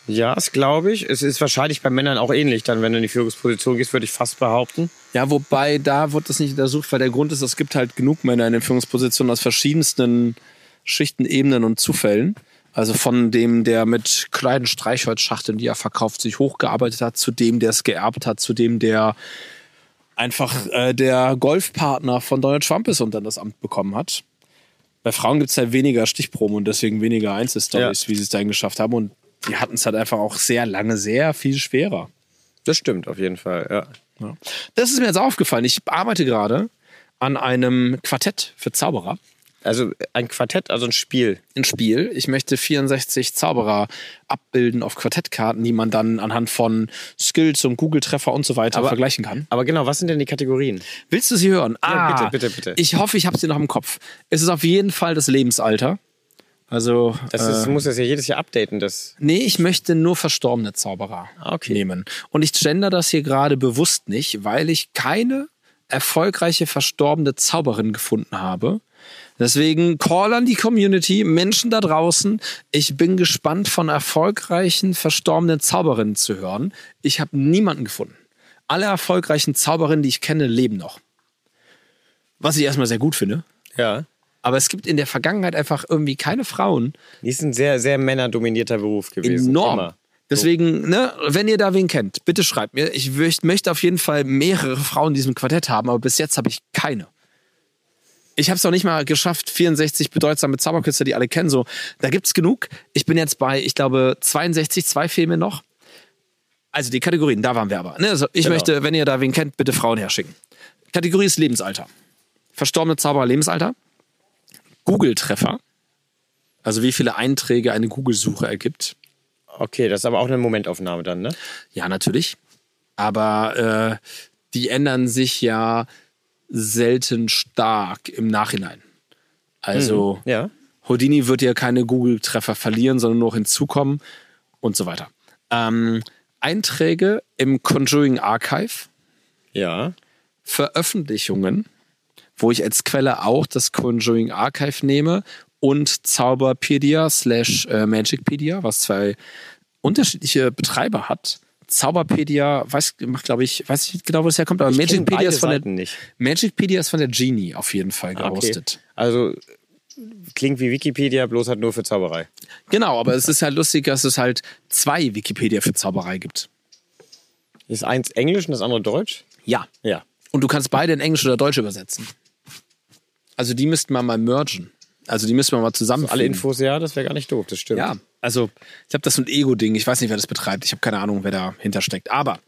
Ja, das glaube ich. Es ist wahrscheinlich bei Männern auch ähnlich, dann, wenn du in die Führungsposition gehst, würde ich fast behaupten. Ja, wobei da wird das nicht untersucht, weil der Grund ist, es gibt halt genug Männer in den Führungspositionen aus verschiedensten Schichten, Ebenen und Zufällen. Also von dem, der mit kleinen Streichholzschachteln, die er verkauft, sich hochgearbeitet hat, zu dem, der es geerbt hat, zu dem, der einfach äh, der Golfpartner von Donald Trump ist und dann das Amt bekommen hat. Bei Frauen gibt es halt weniger Stichproben und deswegen weniger Einzelstories, Ja. wie sie es dahin geschafft haben. Und die hatten es halt einfach auch sehr lange, sehr viel schwerer. Das stimmt auf jeden Fall, ja. Ja. Das ist mir jetzt aufgefallen. Ich arbeite gerade an einem Quartett für Zauberer. Also ein Quartett, also ein Spiel. Ein Spiel. Ich möchte vierundsechzig Zauberer abbilden auf Quartettkarten, die man dann anhand von Skills und Google-Treffer und so weiter Aber- vergleichen kann. Aber genau, was sind denn die Kategorien? Willst du sie hören? Ja, Ah, bitte, bitte, bitte. Ich hoffe, ich habe sie noch im Kopf. Es ist auf jeden Fall das Lebensalter. Also, Das ist, du musst das ja jedes Jahr updaten, das. nee, ich möchte nur verstorbene Zauberer Ah, okay. nehmen. Und ich gender das hier gerade bewusst nicht, weil ich keine erfolgreiche verstorbene Zauberin gefunden habe. Deswegen Call an die Community, Menschen da draußen. Ich bin gespannt, von erfolgreichen verstorbenen Zauberinnen zu hören. Ich habe niemanden gefunden. Alle erfolgreichen Zauberinnen, die ich kenne, leben noch. Was ich erstmal sehr gut finde. Ja. Aber es gibt in der Vergangenheit einfach irgendwie keine Frauen. Die ist ein sehr, sehr männerdominierter Beruf gewesen. Enorm. Immer. Deswegen, ne, wenn ihr da wen kennt, bitte schreibt mir. Ich möcht- möchte auf jeden Fall mehrere Frauen in diesem Quartett haben, aber bis jetzt habe ich keine. Ich habe es noch nicht mal geschafft, vierundsechzig bedeutsame Zauberkünstler, die alle kennen. So, da gibt's genug. Ich bin jetzt bei, ich glaube, zweiundsechzig, zwei fehlen mir noch. Also die Kategorien, da waren wir aber. Ne? Also ich Genau. möchte, wenn ihr da wen kennt, bitte Frauen herschicken. Kategorie ist Lebensalter. Verstorbene Zauberer, Lebensalter. Google-Treffer. Also wie viele Einträge eine Google-Suche ergibt. Okay, das ist aber auch eine Momentaufnahme dann, ne? Ja, natürlich. Aber äh, die ändern sich ja selten stark im Nachhinein. Also Ja. Houdini wird ja keine Google-Treffer verlieren, sondern nur noch hinzukommen und so weiter. Ähm, Einträge im Conjuring Archive, Ja. Veröffentlichungen, wo ich als Quelle auch das Conjuring Archive nehme und Zauberpedia slash äh, Magicpedia, was zwei unterschiedliche Betreiber hat. Zauberpedia, weiß, macht glaube ich, weiß nicht genau, wo das herkommt, aber Ich kenn Magicpedia beide ist von der Seiten nicht. Magicpedia ist von der Genie auf jeden Fall Ah, okay. gehostet. Also klingt wie Wikipedia, bloß halt nur für Zauberei. Genau, aber es ist halt lustig, dass es halt zwei Wikipedia für Zauberei gibt. Ist eins Englisch und das andere Deutsch? Ja. Ja. Und du kannst beide in Englisch oder Deutsch übersetzen. Also die müssten wir mal mergen. Also die müssen wir mal zusammen. Alle Infos, ja, das wäre gar nicht doof, das stimmt. Ja, also ich glaube, das ist ein Ego-Ding. Ich weiß nicht, wer das betreibt. Ich habe keine Ahnung, wer dahinter steckt. Aber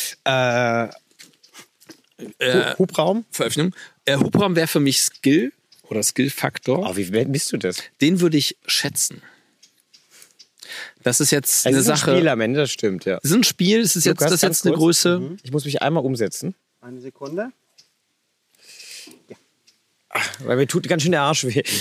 äh, äh, Hubraum? Veröffentlichung. Äh, Hubraum wäre für mich Skill oder Skill-Faktor. Oh, wie bist du das? Den würde ich schätzen. Das ist jetzt Es eine ist ein Sache. Spiel am Ende, das stimmt, ja. Das ist ein Spiel. Das ist jetzt, Lukas, das ist ganz jetzt eine kurz. Größe. Ich muss mich einmal umsetzen, Eine Sekunde. weil mir tut ganz schön der Arsch weh.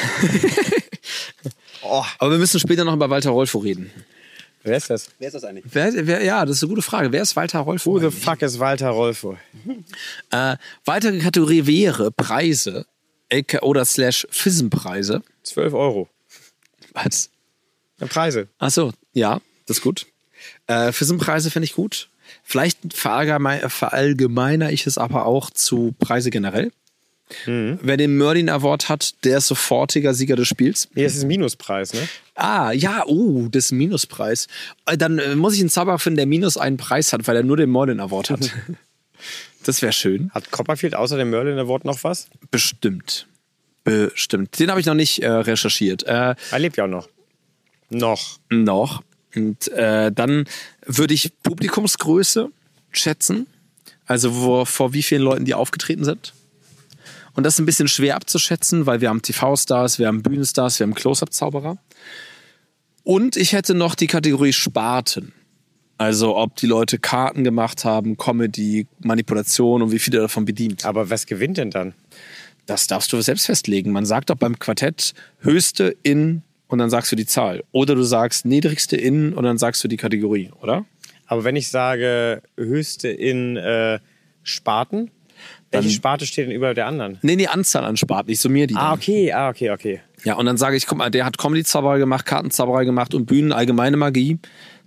Oh, aber wir müssen später noch über Walter Rolfo reden. Wer ist das? Wer ist das eigentlich? Wer, wer, ja, das ist eine gute Frage. Wer ist Walter Rolfo? Who the eigentlich? fuck ist Walter Rolfo? Äh, weitere Kategorie wäre Preise aka oder slash Fissenpreise. zwölf Euro. Was? Ja, Preise. Ach so, ja, das ist gut. Äh, Fissenpreise finde ich gut. Vielleicht verallgeme- verallgemeiner ich es aber auch zu Preise generell. Mhm. Wer den Merlin Award hat, der ist sofortiger Sieger des Spiels. Nee, das ist ein Minuspreis, ne? Ah, ja, oh, das ist ein Minuspreis. Äh, Dann äh, muss ich einen Zauberer finden, der minus einen Preis hat, weil er nur den Merlin Award hat. Das wäre schön. Hat Copperfield außer dem Merlin Award noch was? Bestimmt. Bestimmt. Den habe ich noch nicht äh, recherchiert. Äh, Er lebt ja auch noch. Noch. noch. Und äh, dann würde ich Publikumsgröße schätzen. Also wo, vor wie vielen Leuten die aufgetreten sind. Und das ist ein bisschen schwer abzuschätzen, weil wir haben T V-Stars, wir haben Bühnenstars, wir haben Close-Up-Zauberer. Und ich hätte noch die Kategorie Sparten. Also ob die Leute Karten gemacht haben, Comedy, Manipulation und wie viele davon bedient. Aber was gewinnt denn dann? Das darfst du selbst festlegen. Man sagt doch beim Quartett höchste in und dann sagst du die Zahl. Oder du sagst niedrigste in und dann sagst du die Kategorie, oder? Aber wenn ich sage höchste in äh, Sparten, welche Sparte steht denn über der anderen? Nee, die Anzahl an Sparten. Ich summiere die dann. Ah, okay, ah, okay, okay. Ja, und dann sage ich, guck mal, der hat Comedy-Zauberei gemacht, Kartenzauberei gemacht und Bühnen, allgemeine Magie.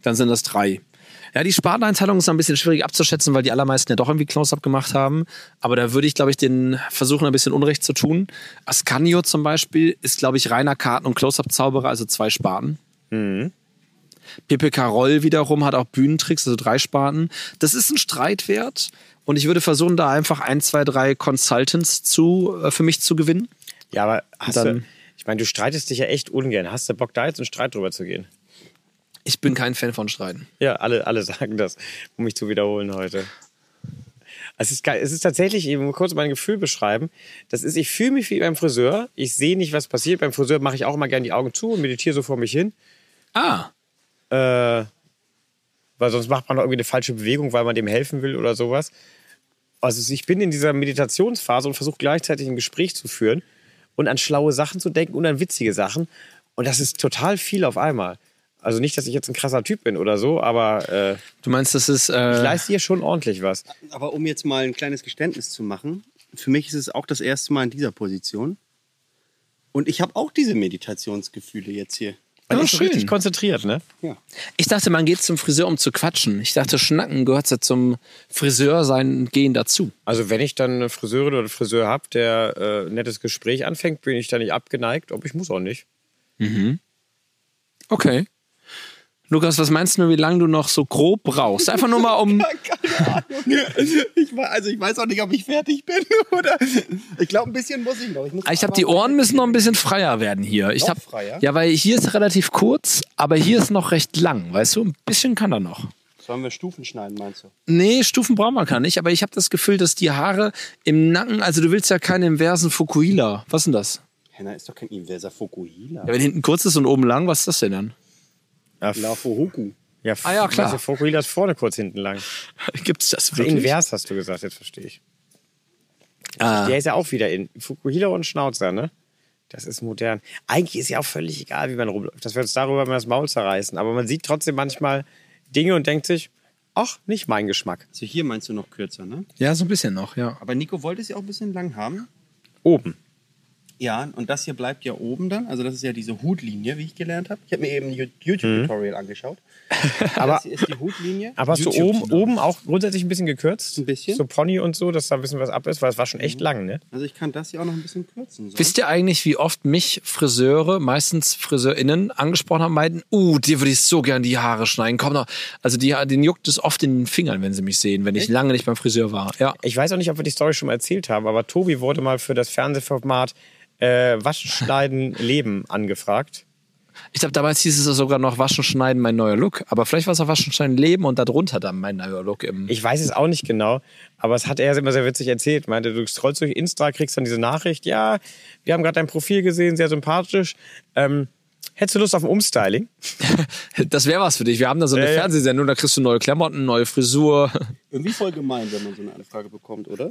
Dann sind das drei. Ja, die Sparteneinteilung ist noch ein bisschen schwierig abzuschätzen, weil die allermeisten ja doch irgendwie Close-Up gemacht haben. Aber da würde ich, glaube ich, den versuchen, ein bisschen Unrecht zu tun. Ascanio zum Beispiel ist, glaube ich, reiner Karten- und Close-Up-Zauberer, also zwei Sparten. Mhm. Pepe Carroll wiederum hat auch Bühnentricks, also drei Sparten. Das ist ein Streitwert. Und ich würde versuchen, da einfach ein, zwei, drei Consultants zu, äh, für mich zu gewinnen. Ja, aber hast Dann- du, ich meine, du streitest dich ja echt ungern. Hast du Bock, da jetzt einen Streit drüber zu gehen? Ich bin kein Fan von Streiten. Ja, alle, alle sagen das, um mich zu wiederholen heute. Es ist, geil. Es ist tatsächlich, ich muss kurz mein Gefühl beschreiben. Das ist, ich fühle mich wie beim Friseur. Ich sehe nicht, was passiert. Beim Friseur mache ich auch immer gerne die Augen zu und meditiere so vor mich hin. Ah, Äh, weil sonst macht man doch irgendwie eine falsche Bewegung, weil man dem helfen will oder sowas. Also ich bin in dieser Meditationsphase und versuche gleichzeitig ein Gespräch zu führen und an schlaue Sachen zu denken und an witzige Sachen. Und das ist total viel auf einmal. Also nicht, dass ich jetzt ein krasser Typ bin oder so, aber äh, du meinst, das ist... Äh, ich leiste hier schon ordentlich was. Aber um jetzt mal ein kleines Geständnis zu machen, für mich ist es auch das erste Mal in dieser Position. Und ich habe auch diese Meditationsgefühle jetzt hier. Man Ja, ist so schön. richtig konzentriert, ne? Ja. Ich dachte, man geht zum Friseur, um zu quatschen. Ich dachte, Schnacken gehört ja zum Friseur sein Gehen dazu. Also wenn ich dann eine Friseurin oder einen Friseur habe, der äh, ein nettes Gespräch anfängt, bin ich da nicht abgeneigt, aber ich muss auch nicht. Okay. Lukas, was meinst du, wie lange du noch so grob brauchst? Einfach nur mal um... Keine Ahnung. Ich, war- also ich weiß auch nicht, ob ich fertig bin oder. Ich glaube, ein bisschen muss ich noch. Ich, muss Ich habe die Ohren müssen noch ein bisschen freier werden hier. Ich Noch hab, freier? Ja, weil hier ist relativ kurz, aber hier ist noch recht lang. Weißt du, ein bisschen kann er noch. Sollen wir Stufen schneiden, meinst du? Nee, Stufen braucht man gar nicht, aber ich habe das Gefühl, dass die Haare im Nacken, also du willst ja keine inversen Fukuhila. Was ist denn das? Henna ist doch kein inverser Fukuhila. Ja, wenn hinten kurz ist und oben lang, was ist das denn dann? Ja, La Fuhoku. ja, Ah ja, klar. Also Fokuhila ist vorne kurz, hinten lang. Gibt's das wirklich? Invers hast du gesagt, jetzt verstehe ich. Ah. Der ist ja auch wieder in Fukuhila und Schnauzer, ne? Das ist modern. Eigentlich ist ja auch völlig egal, wie man rumläuft. Dass wir uns darüber mal das Maul zerreißen. Aber man sieht trotzdem manchmal Dinge und denkt sich, ach, nicht mein Geschmack. Also hier meinst du noch kürzer, ne? Ja, so ein bisschen noch, ja. Aber Nico wollte es ja auch ein bisschen lang haben. Oben. Ja, und das hier bleibt ja oben dann. Also das ist ja diese Hutlinie, wie ich gelernt habe. Ich habe mir eben ein YouTube-Tutorial angeschaut. Aber, Das hier ist die Hutlinie. aber hast du YouTube- oben, oben auch grundsätzlich ein bisschen gekürzt? Ein bisschen. So Pony und so, dass da ein bisschen was ab ist, weil es war schon echt lang, ne? Also ich kann das hier auch noch ein bisschen kürzen. So. Wisst ihr eigentlich, wie oft mich Friseure, meistens FriseurInnen, angesprochen haben, meinten, uh, dir würde ich so gern die Haare schneiden, komm doch. Also die, denen juckt es oft in den Fingern, wenn sie mich sehen, wenn ich lange nicht beim Friseur war. Ja. Ich weiß auch nicht, ob wir die Story schon mal erzählt haben, aber Tobi wurde mal für das Fernsehformat äh, Waschen, Schneiden, Leben angefragt. Ich glaube, damals hieß es sogar noch Waschen, Schneiden, mein neuer Look. Aber vielleicht war es auch Waschen, Schneiden, Leben und darunter dann mein neuer Look. Im Ich weiß es auch nicht genau, aber es hat er immer sehr witzig erzählt. Meinte, du scrollst durch Insta, kriegst dann diese Nachricht, ja, wir haben gerade dein Profil gesehen, sehr sympathisch. Ähm, hättest du Lust auf ein Umstyling? Das wäre was für dich. Wir haben da so eine Ja, ja. Fernsehsendung, da kriegst du neue Klamotten, neue Frisur. Irgendwie voll gemein, wenn man so eine Anfrage bekommt, oder?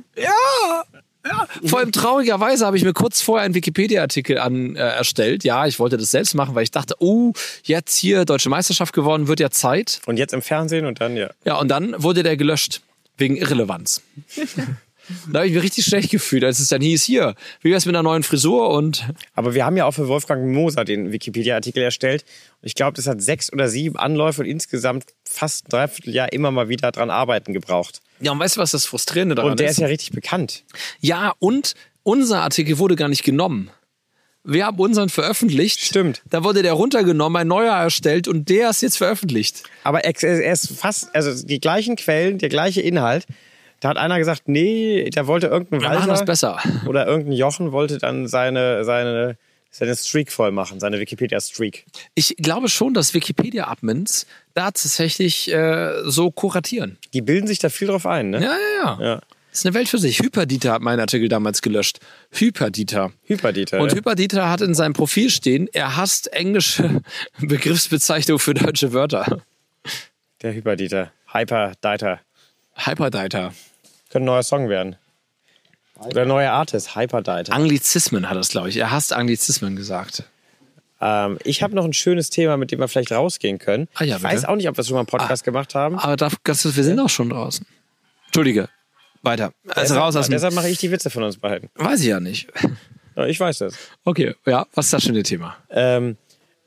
Vor allem traurigerweise habe ich mir kurz vorher einen Wikipedia-Artikel an, äh, erstellt. Ja, ich wollte das selbst machen, weil ich dachte, oh, jetzt hier Deutsche Meisterschaft gewonnen, wird ja Zeit. Und jetzt im Fernsehen und dann, ja. Ja, und dann wurde der gelöscht. Wegen Irrelevanz. Da habe ich mich richtig schlecht gefühlt, als es dann hieß, hier, wie wär's mit einer neuen Frisur und... Aber wir haben ja auch für Wolfgang Moser den Wikipedia-Artikel erstellt. Und ich glaube, das hat sechs oder sieben Anläufe und insgesamt fast ein Dreivierteljahr immer mal wieder dran arbeiten gebraucht. Ja, und weißt du, was das Frustrierende daran Und der ist? ist ja richtig bekannt. Ja, und unser Artikel wurde gar nicht genommen. Wir haben unseren veröffentlicht. Stimmt. Da wurde der runtergenommen, ein neuer erstellt und der ist jetzt veröffentlicht. Aber er er ist fast, also die gleichen Quellen, der gleiche Inhalt. Da hat einer gesagt, nee, der wollte irgendein Wir machen das Walter besser. oder irgendein Jochen wollte dann seine, seine, seine Streak voll machen, seine Wikipedia-Streak. Ich glaube schon, dass Wikipedia-Admins da tatsächlich äh, so kuratieren. Die bilden sich da viel drauf ein, ne? Ja, ja, ja. Ja. Das ist eine Welt für sich. Hyperdieter hat meinen Artikel damals gelöscht. Hyperdieter. Hyperdieter. Und ja. Hyperdieter hat in seinem Profil stehen, er hasst englische Begriffsbezeichnungen für deutsche Wörter. Der Hyperdieter. Hyperdieter. Hyperdieter. Könnte ein neuer Song werden. Oder ein neuer Artist. Hyperdieter. Anglizismen hat er es, glaube ich. Er hasst Anglizismen gesagt. Ähm, ich habe noch ein schönes Thema, mit dem wir vielleicht rausgehen können. Ah ja, ich bitte. weiß auch nicht, ob wir schon mal einen Podcast gemacht haben. Aber darf, das, wir sind auch schon draußen. Entschuldige. Weiter. Also deshalb, raus aus dem... deshalb mache ich die Witze von uns beiden. Weiß ich ja nicht. Ja, ich weiß das. Okay, ja. Was ist das schöne Thema? Ähm,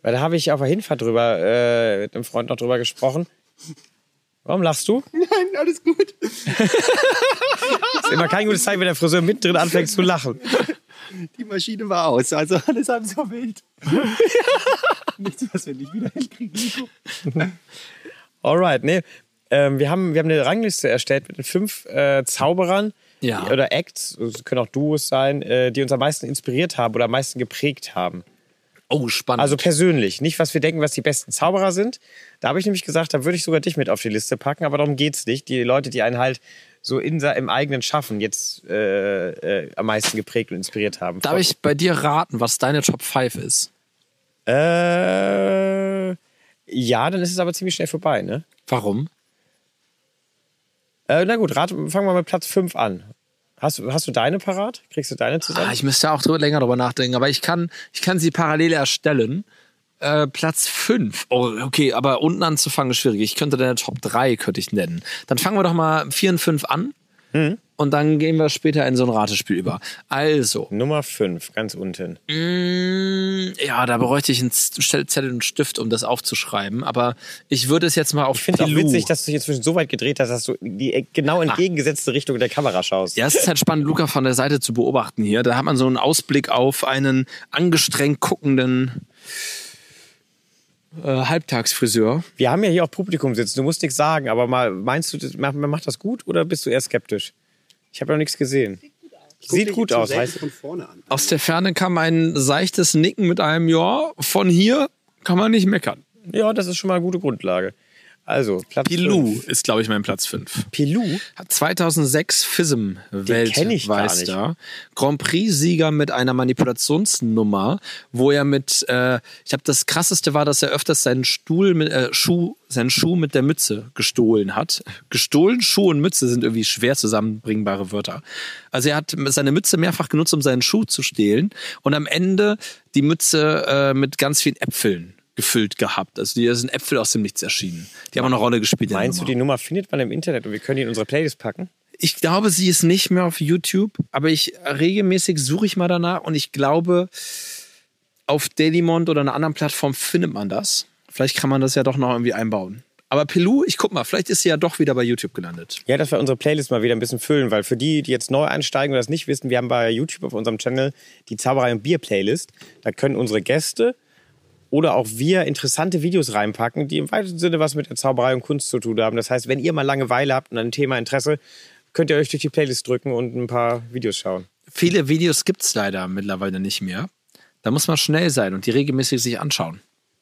Weil da habe ich auf der Hinfahrt drüber, äh, mit einem Freund noch drüber gesprochen. Warum lachst du? Nein, alles gut. Ist immer kein gutes Zeichen, wenn der Friseur mittendrin anfängt zu lachen. Die Maschine war aus, also alles halb so wild. Nichts, was wir nicht wieder hinkriegen, Nico. Alright, nee. Ähm, wir, haben, wir haben eine Rangliste erstellt mit den fünf äh, Zauberern Ja. die, oder Acts, es können auch Duos sein, äh, die uns am meisten inspiriert haben oder am meisten geprägt haben. Oh, spannend. Also persönlich, nicht was wir denken, was die besten Zauberer sind. Da habe ich nämlich gesagt, da würde ich sogar dich mit auf die Liste packen, aber darum geht's nicht. Die Leute, die einen halt so in, im eigenen Schaffen jetzt äh, äh, am meisten geprägt und inspiriert haben. Darf ich bei dir raten, was deine Top fünf ist? Äh, ja, dann ist es aber ziemlich schnell vorbei, ne? Warum? Äh, na gut, rat, fangen wir mit Platz fünf an. Hast, hast du deine parat? Kriegst du deine zusammen? Ah, ich müsste auch drüber, länger drüber nachdenken, aber ich kann, ich kann sie parallel erstellen. Äh, Platz fünf. Oh, okay, aber unten anzufangen ist schwierig. Ich könnte deine Top drei könnte ich nennen. Dann fangen wir doch mal vier und fünf an. Mhm. Und dann gehen wir später in so ein Ratespiel über. Also. Nummer fünf, ganz unten. Mm, ja, da bräuchte ich einen Zettel und Stift, um das aufzuschreiben. Aber ich würde es jetzt mal auf Ich finde es auch Pilou. witzig, dass du dich inzwischen so weit gedreht hast, dass du in die genau entgegengesetzte Richtung der Kamera schaust. Ja, es ist halt spannend, Luca von der Seite zu beobachten hier. Da hat man so einen Ausblick auf einen angestrengt guckenden äh, Halbtagsfriseur. Wir haben ja hier auch Publikum sitzen, du musst nichts sagen, aber mal meinst du, das, macht, macht das gut oder bist du eher skeptisch? Ich habe ja noch nichts gesehen. Sieht gut aus, heißt von vorne an. Aus der Ferne kam ein seichtes Nicken mit einem Ja. Von hier kann man nicht meckern. ja, das ist schon mal eine gute Grundlage. Also, Platz Pilou fünf. ist, glaube ich, mein Platz fünf. Pilou? Hat zweitausendsechs F I S M kenn ich gar Weltmeister, Grand Prix-Sieger mit einer Manipulationsnummer, wo er mit, äh, ich glaube, das Krasseste war, dass er öfters seinen Stuhl mit, äh, Schuh, seinen Schuh mit der Mütze gestohlen hat. Gestohlen, Schuh und Mütze sind irgendwie schwer zusammenbringbare Wörter. Also er hat seine Mütze mehrfach genutzt, um seinen Schuh zu stehlen und am Ende die Mütze äh, mit ganz vielen Äpfeln gefüllt gehabt. Also die sind Äpfel aus dem Nichts erschienen. Die haben eine Rolle gespielt. in der Meinst du, Nummer. die Nummer findet man im Internet und wir können die in unsere Playlist packen? Ich glaube, sie ist nicht mehr auf YouTube, aber ich regelmäßig suche ich mal danach und ich glaube, auf Dailymont oder einer anderen Plattform findet man das. Vielleicht kann man das ja doch noch irgendwie einbauen. Aber Pilou, ich guck mal, vielleicht ist sie ja doch wieder bei YouTube gelandet. Ja, dass wir unsere Playlist mal wieder ein bisschen füllen, weil für die, die jetzt neu einsteigen oder das nicht wissen, wir haben bei YouTube auf unserem Channel die Zauberei und Bier Playlist. Da können unsere Gäste oder auch wir interessante Videos reinpacken, die im weitesten Sinne was mit der Zauberei und Kunst zu tun haben. Das heißt, wenn ihr mal Langeweile habt und an ein Thema Interesse, könnt ihr euch durch die Playlist drücken und ein paar Videos schauen. Viele Videos gibt's leider mittlerweile nicht mehr. Da muss man schnell sein und die regelmäßig sich anschauen.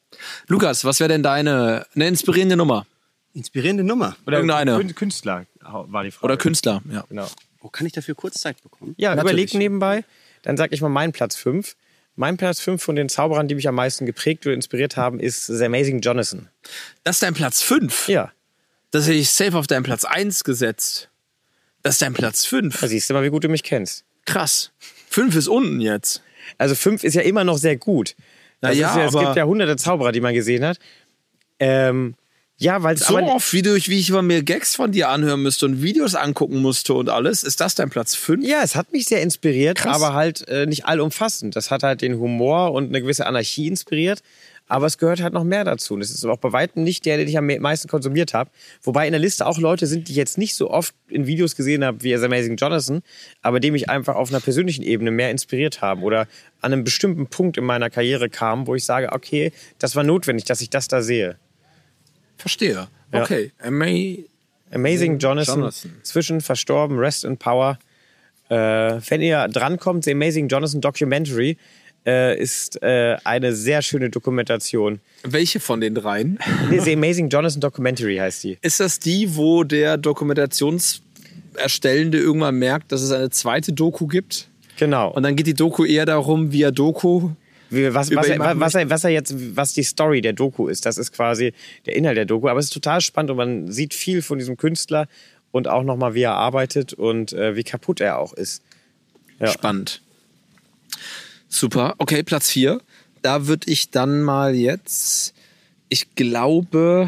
Lukas, was wäre denn deine eine inspirierende Nummer? Inspirierende Nummer. Oder Irgendeine. Kün- Künstler war die Frage. Oder Künstler, ja. Genau. Wo kann ich dafür kurz Zeit bekommen? Ja, Natürlich. überleg nebenbei. Dann sag ich mal meinen Platz fünf. Mein Platz fünf von den Zauberern, die mich am meisten geprägt oder inspiriert haben, ist The Amazing Jonathan. Das ist dein Platz fünf. Ja, Das hätte ich safe auf deinen Platz eins gesetzt. Das ist dein Platz fünf. da siehst du mal, wie gut du mich kennst. Krass. fünf ist unten jetzt. Also fünf ist ja immer noch sehr gut. Na Das ja, ist ja, es aber- gibt ja hunderte Zauberer, die man gesehen hat. Ähm, ja, weil es So aber... oft, wie, du, wie ich über mir Gags von dir anhören müsste und Videos angucken musste und alles, ist das dein Platz fünf? Ja, es hat mich sehr inspiriert, Krass. aber halt äh, nicht allumfassend. Das hat halt den Humor und eine gewisse Anarchie inspiriert. Aber es gehört halt noch mehr dazu. Und es ist auch bei weitem nicht der, den ich am meisten konsumiert habe. Wobei in der Liste auch Leute sind, die ich jetzt nicht so oft in Videos gesehen habe wie The Amazing Jonathan, aber die mich einfach auf einer persönlichen Ebene mehr inspiriert haben oder an einem bestimmten Punkt in meiner Karriere kamen, wo ich sage, okay, das war notwendig, dass ich das da sehe. Verstehe. Ja. Okay. Ama Amazing Jonathan, Jonathan. zwischen verstorben, Rest in Power. Äh, wenn ihr drankommt, The Amazing Jonathan Documentary äh, ist äh, eine sehr schöne Dokumentation. Welche von den dreien? Nee, The Amazing Jonathan Documentary heißt die. Ist das die, wo der Dokumentationserstellende irgendwann merkt, dass es eine zweite Doku gibt? Genau. Und dann geht die Doku eher darum, wie er Doku... Wie, was, über was, ihn er, machen was, er, was er jetzt, was die Story der Doku ist, das ist quasi der Inhalt der Doku. Aber es ist total spannend und man sieht viel von diesem Künstler und auch nochmal, wie er arbeitet und äh, wie kaputt er auch ist. Ja. Spannend. Super. Okay, Platz vier. Da würde ich dann mal jetzt, ich glaube,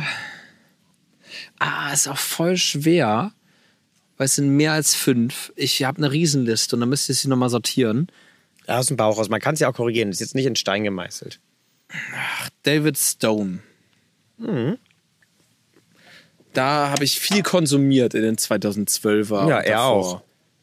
ah, ist auch voll schwer, weil es sind mehr als fünf. Ich habe eine Riesenliste und dann müsst ihr sie nochmal sortieren. Aus dem Bauch raus. Man kann es ja auch korrigieren. Das ist jetzt nicht in Stein gemeißelt. David Stone. Mhm. Da habe ich viel konsumiert in den zweitausendzwölfer. Ja, er auch.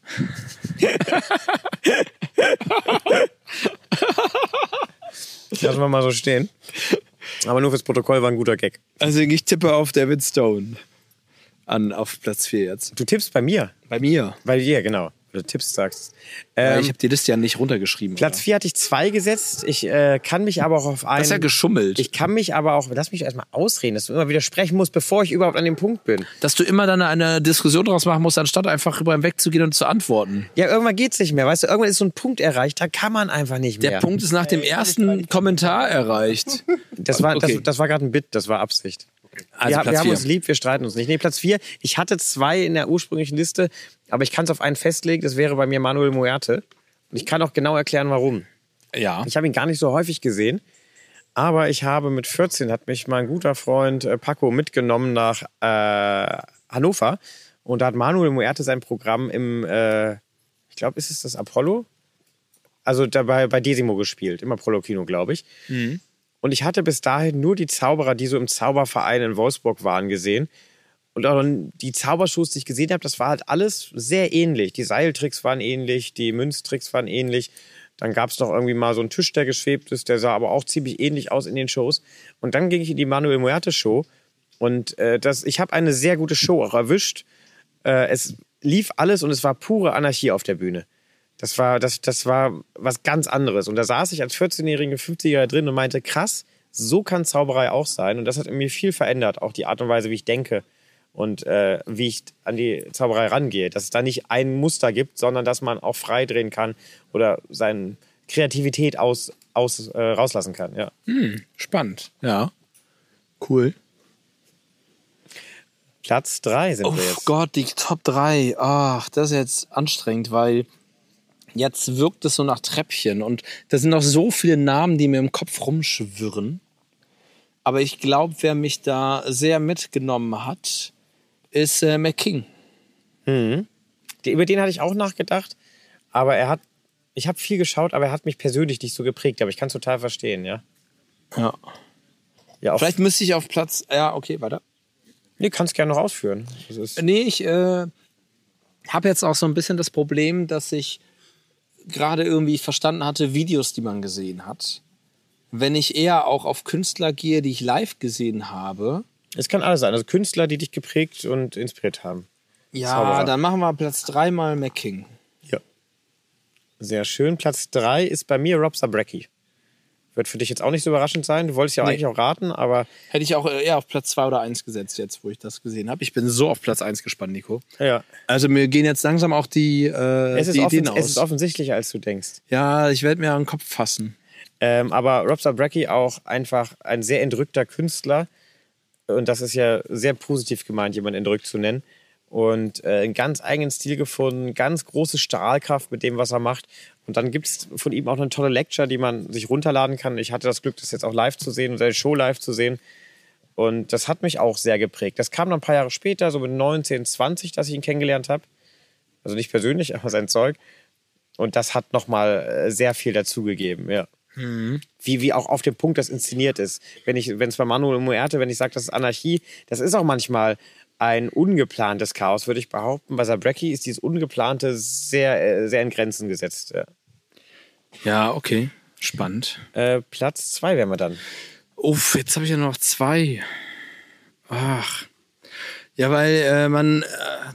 Lassen wir mal so stehen. Aber nur fürs Protokoll war ein guter Gag. Also ich tippe auf David Stone. An, auf Platz vier jetzt. Du tippst bei mir. Bei mir. Bei dir, genau. Du tippst, sagst. Ähm, Ähm, ich habe die Liste ja nicht runtergeschrieben. Platz vier hatte ich zwei gesetzt. Ich äh, kann mich aber auch auf einen... Das ist ja geschummelt. Ich kann mich aber auch... Lass mich erstmal ausreden, dass du immer widersprechen musst, bevor ich überhaupt an dem Punkt bin. Dass du immer dann eine Diskussion draus machen musst, anstatt einfach über ihn wegzugehen und zu antworten. Ja, irgendwann geht's nicht mehr. Weißt du, irgendwann ist so ein Punkt erreicht, da kann man einfach nicht mehr. Der Punkt ist nach dem ersten Kommentar erreicht. Das war, Okay. das, das war gerade ein Bit, das war Absicht. Also wir, Platz wir haben vier. uns lieb, wir streiten uns nicht. Nee, Platz vier. Ich hatte zwei in der ursprünglichen Liste, aber ich kann es auf einen festlegen. Das wäre bei mir Manuel Muerte. Und ich kann auch genau erklären, warum. Ja. Ich habe ihn gar nicht so häufig gesehen, aber ich habe mit vierzehn, hat mich mein guter Freund äh, Paco mitgenommen nach äh, Hannover. Und da hat Manuel Muerte sein Programm im, äh, ich glaube, ist es das Apollo? Also dabei bei Desimo gespielt, im Apollo-Kino, glaube ich. Mhm. Und ich hatte bis dahin nur die Zauberer, die so im Zauberverein in Wolfsburg waren, gesehen. Und auch die Zaubershows, die ich gesehen habe, das war halt alles sehr ähnlich. Die Seiltricks waren ähnlich, die Münztricks waren ähnlich. Dann gab es noch irgendwie mal so einen Tisch, der geschwebt ist, der sah aber auch ziemlich ähnlich aus in den Shows. Und dann ging ich in die Manuel Muerte Show. Und äh, das, ich habe eine sehr gute Show auch erwischt. Äh, es lief alles und es war pure Anarchie auf der Bühne. Das war, das, das war was ganz anderes. Und da saß ich als vierzehnjähriger, fünfziger drin und meinte, krass, so kann Zauberei auch sein. Und das hat in mir viel verändert, auch die Art und Weise, wie ich denke und äh, wie ich an die Zauberei rangehe. Dass es da nicht ein Muster gibt, sondern dass man auch frei drehen kann oder seine Kreativität aus, aus, äh, rauslassen kann. Ja. Hm, spannend. Ja. Cool. Platz drei sind Oh wir jetzt. Gott, die Top drei. Ach, das ist jetzt anstrengend, weil jetzt wirkt es so nach Treppchen und da sind noch so viele Namen, die mir im Kopf rumschwirren. Aber ich glaube, wer mich da sehr mitgenommen hat, ist äh, McKing. Mhm. Die, über den hatte ich auch nachgedacht, aber er hat, ich habe viel geschaut, aber er hat mich persönlich nicht so geprägt, aber ich kann es total verstehen, ja. Ja. Ja, auch, Vielleicht müsste ich auf Platz... Ja, okay, weiter. nee, kannst gerne noch ausführen. Das ist, Nee, ich äh, habe jetzt auch so ein bisschen das Problem, dass ich gerade irgendwie verstanden hatte, Videos, die man gesehen hat. Wenn ich eher auch auf Künstler gehe, die ich live gesehen habe, es kann alles sein. Also Künstler, die dich geprägt und inspiriert haben. ja, Zauberer. dann machen wir Platz drei mal McKing. Ja. Sehr schön. Platz drei ist bei mir Rob Zabrecki. Wird für dich jetzt auch nicht so überraschend sein. Du wolltest ja auch Nee. eigentlich auch raten, aber Hätte ich auch eher auf Platz zwei oder eins gesetzt, jetzt wo ich das gesehen habe. Ich bin so auf Platz eins gespannt, Nico. ja. Also mir gehen jetzt langsam auch die, äh, Es ist, die Ideen offens- es ist aus. offensichtlicher, als du denkst. Ja, ich werde mir an den Kopf fassen. Ähm, aber Rob Zabrecki auch einfach ein sehr entrückter Künstler. Und das ist ja sehr positiv gemeint, jemanden entrückt zu nennen. Und äh, einen ganz eigenen Stil gefunden, ganz große Strahlkraft mit dem, was er macht. Und dann gibt es von ihm auch eine tolle Lecture, die man sich runterladen kann. Ich hatte das Glück, das jetzt auch live zu sehen und seine Show live zu sehen. Und das hat mich auch sehr geprägt. Das kam dann ein paar Jahre später, so mit neunzehn, zwanzig, dass ich ihn kennengelernt habe. Also nicht persönlich, aber sein Zeug. Und das hat nochmal sehr viel dazugegeben, ja. Wie, wie auch auf dem Punkt das inszeniert ist. Wenn ich, wenn es bei Manuel Muerte, wenn ich sage, das ist Anarchie, das ist auch manchmal ein ungeplantes Chaos, würde ich behaupten. Bei Zabrecki ist dieses Ungeplante sehr, äh, sehr in Grenzen gesetzt. Ja. Ja, okay. Spannend. Äh, Platz zwei wären wir dann. Uff, jetzt habe ich ja noch zwei. Ach. Ja, weil äh, man... Äh,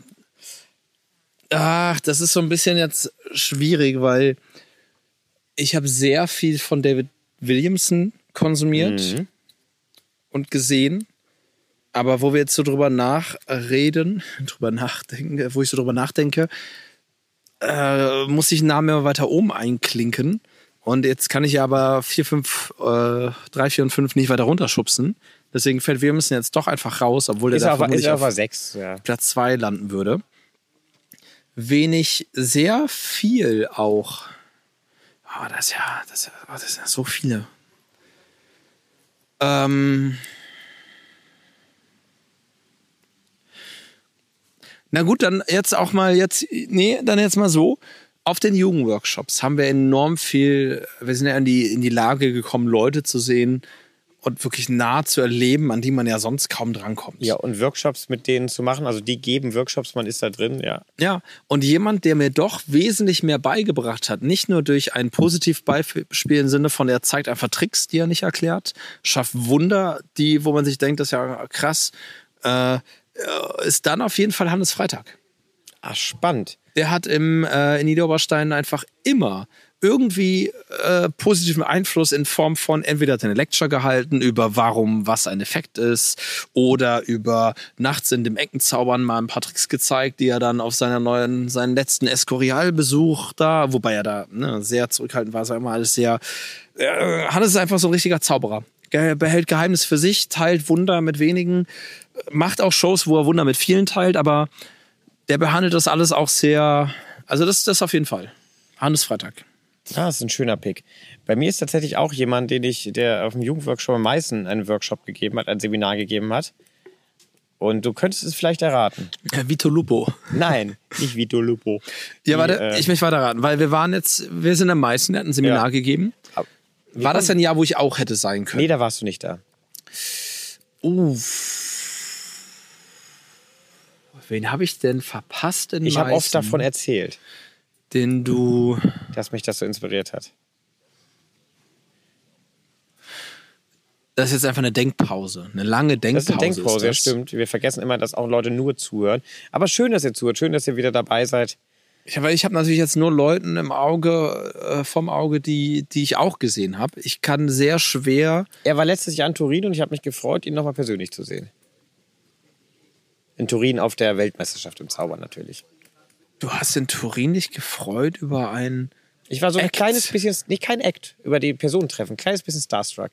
ach, das ist so ein bisschen jetzt schwierig, weil ich habe sehr viel von David Williamson konsumiert Mhm. und gesehen. Aber wo wir jetzt so drüber nachreden, drüber nachdenken, wo ich so drüber nachdenke, äh, muss ich einen Namen immer weiter oben einklinken. Und jetzt kann ich ja aber vier, fünf, äh, drei, vier und fünf nicht weiter runterschubsen. Deswegen fällt Williamson jetzt doch einfach raus, obwohl der Ist da aber, vermutlich ist aber auf sechs, ja. Platz zwei landen würde. Wen ich sehr viel auch. Oh, das ist ja, das, ist ja- oh, das sind ja so viele. Ähm. Na gut, dann jetzt auch mal jetzt, nee, dann jetzt mal so. auf den Jugendworkshops haben wir enorm viel, wir sind ja in die, in die Lage gekommen, Leute zu sehen und wirklich nah zu erleben, an die man ja sonst kaum drankommt. Ja, und Workshops mit denen zu machen, also die geben Workshops, man ist da drin, ja. Ja, und jemand, der mir doch wesentlich mehr beigebracht hat, nicht nur durch ein Positivbeispiel im Sinne von, er zeigt einfach Tricks, die er nicht erklärt, schafft Wunder, die, wo man sich denkt, das ist ja krass, äh, ist dann auf jeden Fall Hannes Freitag. Ach, spannend. Der hat im, äh, in Niederoberstein einfach immer irgendwie äh, positiven Einfluss in Form von entweder hat er eine Lecture gehalten über warum was ein Effekt ist oder über nachts in dem Eckenzaubern mal ein paar Tricks gezeigt, die er dann auf seiner neuen, seinen letzten Escorial-Besuch da, wobei er da ne, sehr zurückhaltend war, sag mal alles sehr, äh, Hannes ist einfach so ein richtiger Zauberer. Er behält Geheimnis für sich, teilt Wunder mit wenigen, macht auch Shows, wo er Wunder mit vielen teilt, aber der behandelt das alles auch sehr, also das, das auf jeden Fall. Hannes Freitag. Ah, das ist ein schöner Pick. Bei mir ist tatsächlich auch jemand, den ich, der auf dem Jugendworkshop am meisten einen Workshop gegeben hat, ein Seminar gegeben hat. Und du könntest es vielleicht erraten. Vito Lupo. Nein, nicht Vito Lupo. Ja, Die, warte, äh, ich möchte weiter raten, weil wir waren jetzt, wir sind am meisten, er hat ein Seminar Ja. gegeben. War das ein Jahr, wo ich auch hätte sein können? Nee, da warst du nicht da. Uff. Wen habe ich denn verpasst in Ich habe oft meisten, davon erzählt, den du... dass mich das so inspiriert hat. Das ist jetzt einfach eine Denkpause, eine lange Das Denkpause. ist eine Denkpause, ja das. stimmt. Wir vergessen immer, dass auch Leute nur zuhören. Aber schön, dass ihr zuhört. Schön, dass ihr wieder dabei seid. Ich habe ich hab natürlich jetzt nur Leuten im Auge, äh, vom Auge, die, die ich auch gesehen habe. Ich kann sehr schwer... Er war letztes Jahr in Turin und ich habe mich gefreut, ihn nochmal persönlich zu sehen. In Turin auf der Weltmeisterschaft im Zaubern natürlich. Du hast in Turin dich gefreut über ein... Ich war so ein Act. kleines bisschen, nicht kein Act, über die Person treffen, ein kleines bisschen starstruck.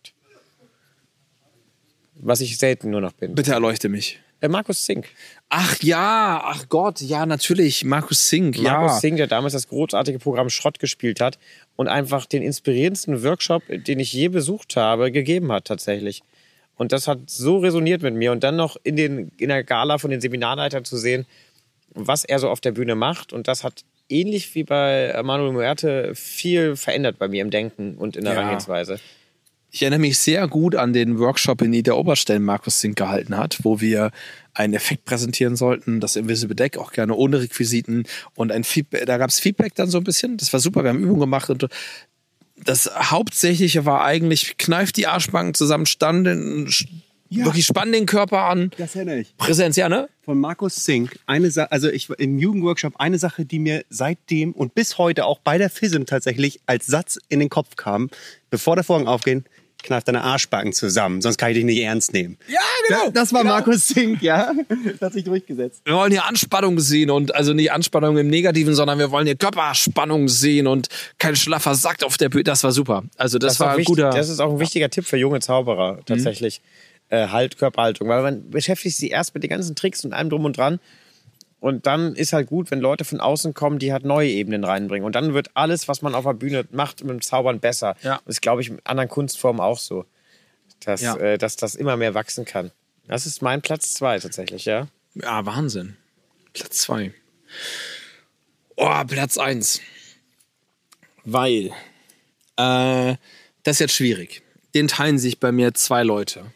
Was ich selten nur noch bin. Bitte erleuchte mich. Äh, Markus Zink. Ach ja, ach Gott, ja natürlich, Markus Zink, ja. Markus Zink, der damals das großartige Programm Schrott gespielt hat und einfach den inspirierendsten Workshop, den ich je besucht habe, gegeben hat tatsächlich. Und das hat so resoniert mit mir. Und dann noch in, den, in der Gala von den Seminarleitern zu sehen, was er so auf der Bühne macht. Und das hat ähnlich wie bei Manuel Muerte viel verändert bei mir im Denken und in der Ja. Herangehensweise. Ich erinnere mich sehr gut an den Workshop in Niederoberstein, Markus Zink gehalten hat, wo wir einen Effekt präsentieren sollten, das Invisible Deck, auch gerne ohne Requisiten. Und ein Feedback, da gab es Feedback dann so ein bisschen. Das war super, wir haben Übungen gemacht. Und das Hauptsächliche war eigentlich, kneift die Arschbacken zusammen, standen, Ja. wirklich spannen den Körper an. Das erinnere ich. Präsenz, ja, ne? Von Markus Zink. Eine Sa- also ich im Jugendworkshop eine Sache, die mir seitdem und bis heute auch bei der F I S M tatsächlich als Satz in den Kopf kam, bevor der Vorhang aufgehen, kneif deine Arschbacken zusammen, sonst kann ich dich nicht ernst nehmen. Ja, genau. Das war genau. Markus Zink, ja. Das hat sich durchgesetzt. Wir wollen hier Anspannung sehen und also nicht Anspannung im Negativen, sondern wir wollen hier Körperspannung sehen und kein schlaffer Sack auf der Bühne. Das war super. Also das, ist war auch ein wichtig, guter. Das ist auch ein wichtiger Tipp für junge Zauberer tatsächlich. Äh, halt, Körperhaltung. Weil man beschäftigt sich erst mit den ganzen Tricks und allem drum und dran. Und dann ist halt gut, wenn Leute von außen kommen, die halt neue Ebenen reinbringen. Und dann wird alles, was man auf der Bühne macht, mit dem Zaubern besser. Ja. Das ist, glaube ich, mit anderen Kunstformen auch so. Dass, Ja. äh, dass das immer mehr wachsen kann. Das ist mein Platz zwei tatsächlich, ja. Ja, Wahnsinn. Platz zwei. Oh, Platz eins. Weil, äh, das ist jetzt schwierig. Den teilen sich bei mir zwei Leute.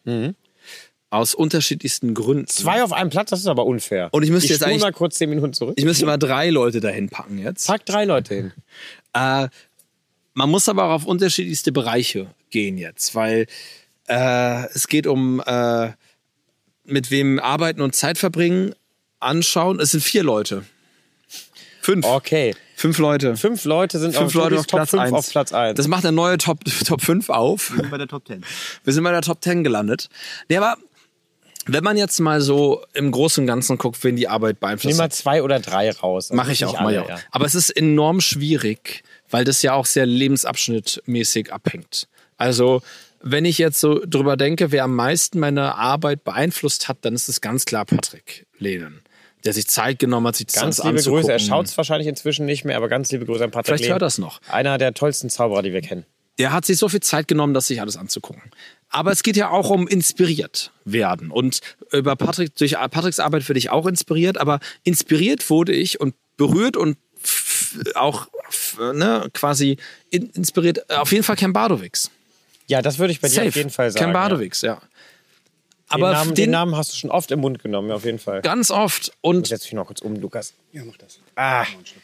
Aus unterschiedlichsten Gründen. Zwei auf einem Platz, das ist aber unfair. Und ich müsste ich jetzt spule eigentlich- mal kurz zehn Minuten zurück. Ich müsste mal drei Leute dahin packen jetzt. Pack drei Leute hin. Äh, man muss aber auch auf unterschiedlichste Bereiche gehen jetzt, weil äh, es geht um äh, mit wem arbeiten und Zeit verbringen, anschauen. Es sind vier Leute. Fünf. Okay. Fünf Leute. Fünf Leute sind Fünf auf, Leute wirklich auf Top Platz fünf eins. auf Platz eins. Das macht eine neue Top, Top fünf auf. Bei der Top Ten. Wir sind bei der Top zehn gelandet. Nee, aber wenn man jetzt mal so im Großen und Ganzen guckt, wen die Arbeit Nimm beeinflusst, mal zwei oder drei raus. Also mache ich nicht auch alle, mal. ja. Aber es ist enorm schwierig, weil das ja auch sehr lebensabschnittmäßig abhängt. Also wenn ich jetzt so drüber denke, wer am meisten meine Arbeit beeinflusst hat, dann ist es ganz klar Patrick Lehnen, der sich Zeit genommen hat, sich das Ganz alles liebe anzugucken. Grüße. Er schaut es wahrscheinlich inzwischen nicht mehr, aber ganz liebe Grüße an Patrick Vielleicht Lehn. hört er es noch. Einer der tollsten Zauberer, die wir kennen. Der hat sich so viel Zeit genommen, das sich alles anzugucken. Aber es geht ja auch um inspiriert werden. Und über Patrick, durch Patricks Arbeit werde ich auch inspiriert, aber inspiriert wurde ich und berührt und f- f- auch f- ne, quasi in, inspiriert. Auf jeden Fall Ken Bardovics. Ja, das würde ich bei dir Safe. auf jeden Fall sagen. Ken ja. Bardovics, ja. Den, Aber Namen, den, den Namen hast du schon oft im Mund genommen, ja, auf jeden Fall. ganz oft. Ich Und setze mich noch kurz um, Lukas. Ja, mach das. Ah,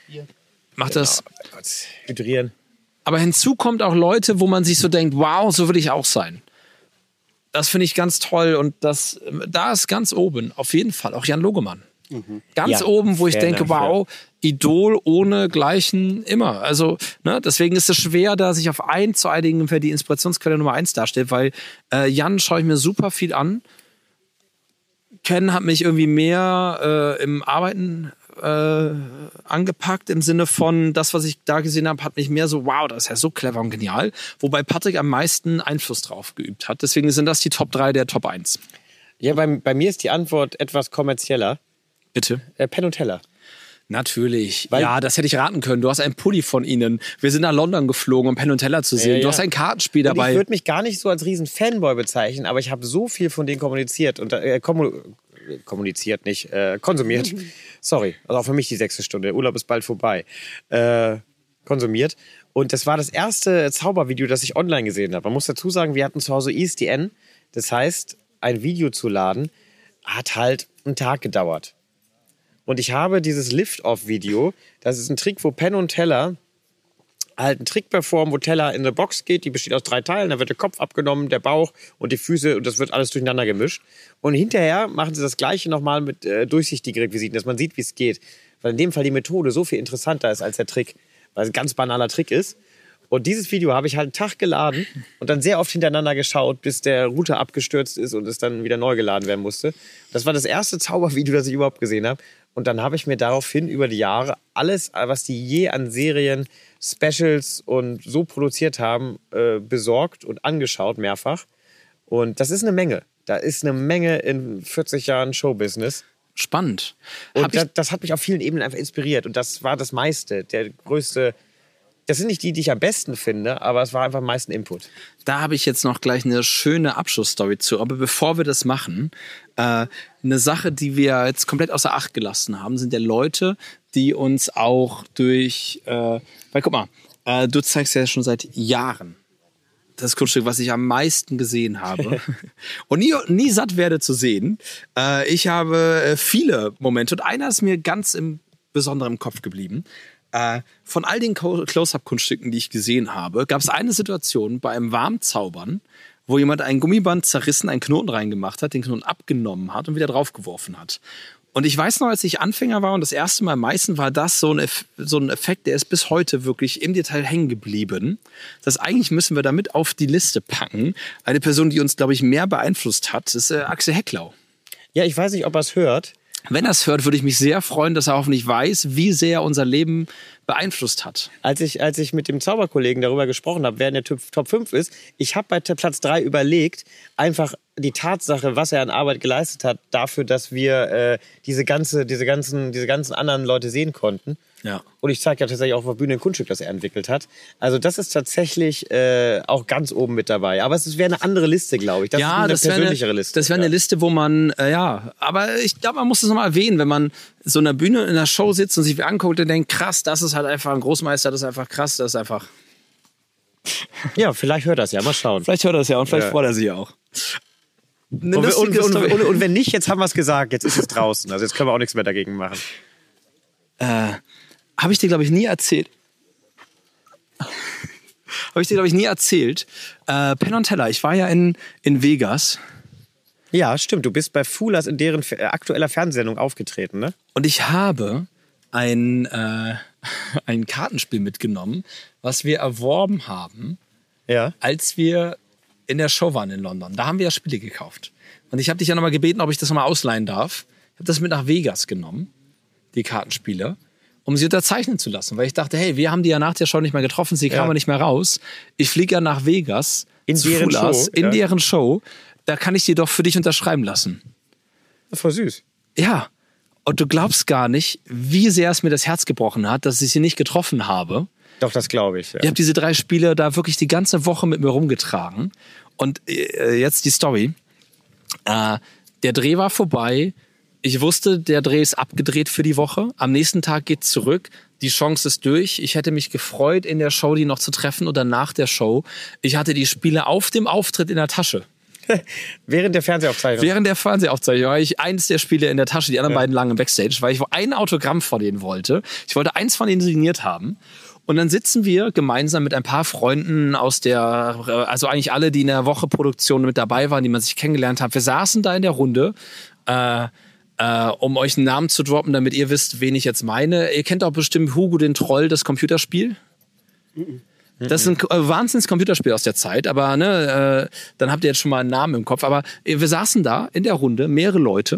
macht das. kurz hydrieren. Aber hinzu kommt auch Leute, wo man sich so denkt, wow, so will ich auch sein. Das finde ich ganz toll. Und das, da ist ganz oben, auf jeden Fall, auch Jan Logemann. Ganz Ja, oben, wo ich fair denke, enough, wow, Idol ohne Gleichen immer. Also, ne, deswegen ist es schwer, da sich auf einen zu einigen, wer die Inspirationsquelle Nummer eins darstellt, weil äh, Jan schaue ich mir super viel an. Ken hat mich irgendwie mehr äh, im Arbeiten äh, angepackt, im Sinne von, das, was ich da gesehen habe, hat mich mehr so, wow, das ist ja so clever und genial. Wobei Patrick am meisten Einfluss drauf geübt hat. Deswegen sind das die Top drei der Top eins. Ja, bei, bei mir ist die Antwort etwas kommerzieller. Bitte. Äh, Penn und Teller. Natürlich. Weil- ja, das hätte ich raten können. Du hast einen Pulli von ihnen. Wir sind nach London geflogen, um Penn und Teller zu sehen. Ja, ja. Du hast ein Kartenspiel Und ich dabei. würde mich gar nicht so als riesen Fanboy bezeichnen, aber ich habe so viel von denen kommuniziert und äh, kommu kommuniziert nicht, äh, konsumiert. Sorry, also auch für mich die sechste Stunde. Der Urlaub ist bald vorbei. Äh, konsumiert. Und das war das erste Zaubervideo, das ich online gesehen habe. Man muss dazu sagen, wir hatten zu Hause E S D N. Das heißt, ein Video zu laden, hat halt einen Tag gedauert. Und ich habe dieses Lift-Off-Video, das ist ein Trick, wo Penn und Teller halt einen Trick performen, wo Teller in eine Box geht, die besteht aus drei Teilen, da wird der Kopf abgenommen, der Bauch und die Füße und das wird alles durcheinander gemischt. Und hinterher machen sie das Gleiche nochmal mit äh, durchsichtigen Requisiten, dass man sieht, wie es geht. Weil in dem Fall die Methode so viel interessanter ist als der Trick, weil es ein ganz banaler Trick ist. Und dieses Video habe ich halt einen Tag geladen und dann sehr oft hintereinander geschaut, bis der Router abgestürzt ist und es dann wieder neu geladen werden musste. Das war das erste Zaubervideo, das ich überhaupt gesehen habe. Und dann habe ich mir daraufhin über die Jahre alles, was die je an Serien, Specials und so produziert haben, äh, besorgt und angeschaut mehrfach. Und das ist eine Menge. Da ist eine Menge in vierzig Jahren Showbusiness. Spannend. Und Hab ich, das, das hat mich auf vielen Ebenen einfach inspiriert. Und das war das meiste, der größte. Das sind nicht die, die ich am besten finde, aber es war einfach am meisten Input. da habe ich jetzt noch gleich eine schöne Abschlussstory zu. Aber bevor wir das machen, äh, eine Sache, die wir jetzt komplett außer Acht gelassen haben, sind ja Leute, die uns auch durch, äh, weil guck mal, äh, du zeigst ja schon seit Jahren das Kunststück, was ich am meisten gesehen habe und nie, nie satt werde zu sehen. Äh, ich habe äh, viele Momente und einer ist mir ganz im Besonderen im Kopf geblieben. Äh, von all den Co- Close-Up-Kunststücken, die ich gesehen habe, gab es eine Situation bei einem Warmzaubern, wo jemand ein Gummiband zerrissen, einen Knoten reingemacht hat, den Knoten abgenommen hat und wieder draufgeworfen hat. Und ich weiß noch, als ich Anfänger war und das erste Mal am meisten war das so ein, Eff- so ein Effekt, der ist bis heute wirklich im Detail hängen geblieben. Das eigentlich müssen wir damit auf die Liste packen. Eine Person, die uns, glaube ich, mehr beeinflusst hat, ist äh, Axel Hecklau. Ja, ich weiß nicht, ob er es hört. Wenn er es hört, würde ich mich sehr freuen, dass er hoffentlich weiß, wie sehr unser Leben beeinflusst hat. Als ich, als ich mit dem Zauberkollegen darüber gesprochen habe, wer in der Top Top fünf ist, ich habe bei T- Platz drei überlegt, einfach die Tatsache, was er an Arbeit geleistet hat, dafür, dass wir äh, diese, ganze, diese, ganzen, diese ganzen anderen Leute sehen konnten. Ja. Und ich zeige ja tatsächlich auch auf der Bühne ein Kunststück, das er entwickelt hat. Also das ist tatsächlich äh, auch ganz oben mit dabei. Aber es wäre eine andere Liste, glaube ich. Das ist eine das wäre persönlichere eine, Liste. das wäre eine ja. Liste, wo man, äh, ja, aber ich glaube, man muss es nochmal erwähnen, wenn man so in der Bühne, in einer Show sitzt und sich anguckt und denkt, krass, das ist halt einfach ein Großmeister, das ist einfach krass, das ist einfach... Ja, vielleicht hört er es ja. Mal schauen. Vielleicht hört er es ja und vielleicht Ja. freut er sich auch. Eine Und, und, lustige und, Story. und, und wenn nicht, jetzt haben wir es gesagt. Jetzt ist es draußen. Also jetzt können wir auch nichts mehr dagegen machen. Äh, habe ich dir, glaube ich, nie erzählt. Habe ich dir, glaube ich, nie erzählt. Äh, Penn und Teller, ich war ja in, in Vegas Ja, stimmt. Du bist bei Fulas in deren äh, aktueller Fernsehsendung aufgetreten, ne? und ich habe ein, äh, ein Kartenspiel mitgenommen, was wir erworben haben, Ja. als wir in der Show waren in London. Da haben wir ja Spiele gekauft. Und ich habe dich ja nochmal gebeten, ob ich das nochmal ausleihen darf. Ich habe das mit nach Vegas genommen, die Kartenspiele, um sie unterzeichnen zu lassen. Weil ich dachte, hey, wir haben die ja nach der Show nicht mehr getroffen, sie kamen Ja. nicht mehr raus. Ich fliege ja nach Vegas, In zu deren Fulas, Show, in ja. deren Show. Da kann ich die doch für dich unterschreiben lassen. Das ist voll süß. Ja, und du glaubst gar nicht, wie sehr es mir das Herz gebrochen hat, dass ich sie nicht getroffen habe. Doch, das glaube ich. Ja. Ich habe diese drei Spiele da wirklich die ganze Woche mit mir rumgetragen. Und äh, jetzt die Story. Äh, der Dreh war vorbei. Ich wusste, der Dreh ist abgedreht für die Woche. Am nächsten Tag geht's zurück. die Chance ist durch. Ich hätte mich gefreut, in der Show die noch zu treffen oder nach der Show. Ich hatte die Spiele auf dem Auftritt in der Tasche. Während der Fernsehaufzeichnung? Während der Fernsehaufzeichnung war ich eins der Spiele in der Tasche, die anderen ja. beiden lagen im Backstage, weil ich ein Autogramm von denen wollte. Ich wollte eins von denen signiert haben. Und dann sitzen wir gemeinsam mit ein paar Freunden aus der, also eigentlich alle, die in der Woche-Produktion mit dabei waren, die man sich kennengelernt hat. Wir saßen da in der Runde, äh, äh, um euch einen Namen zu droppen, damit ihr wisst, wen ich jetzt meine. Ihr kennt auch bestimmt Hugo den Troll, das Computerspiel. Mhm. Das ist ein äh, Wahnsinns-Computerspiel aus der Zeit, aber ne, äh, dann habt ihr jetzt schon mal einen Namen im Kopf. Aber äh, wir saßen da in der Runde, mehrere Leute.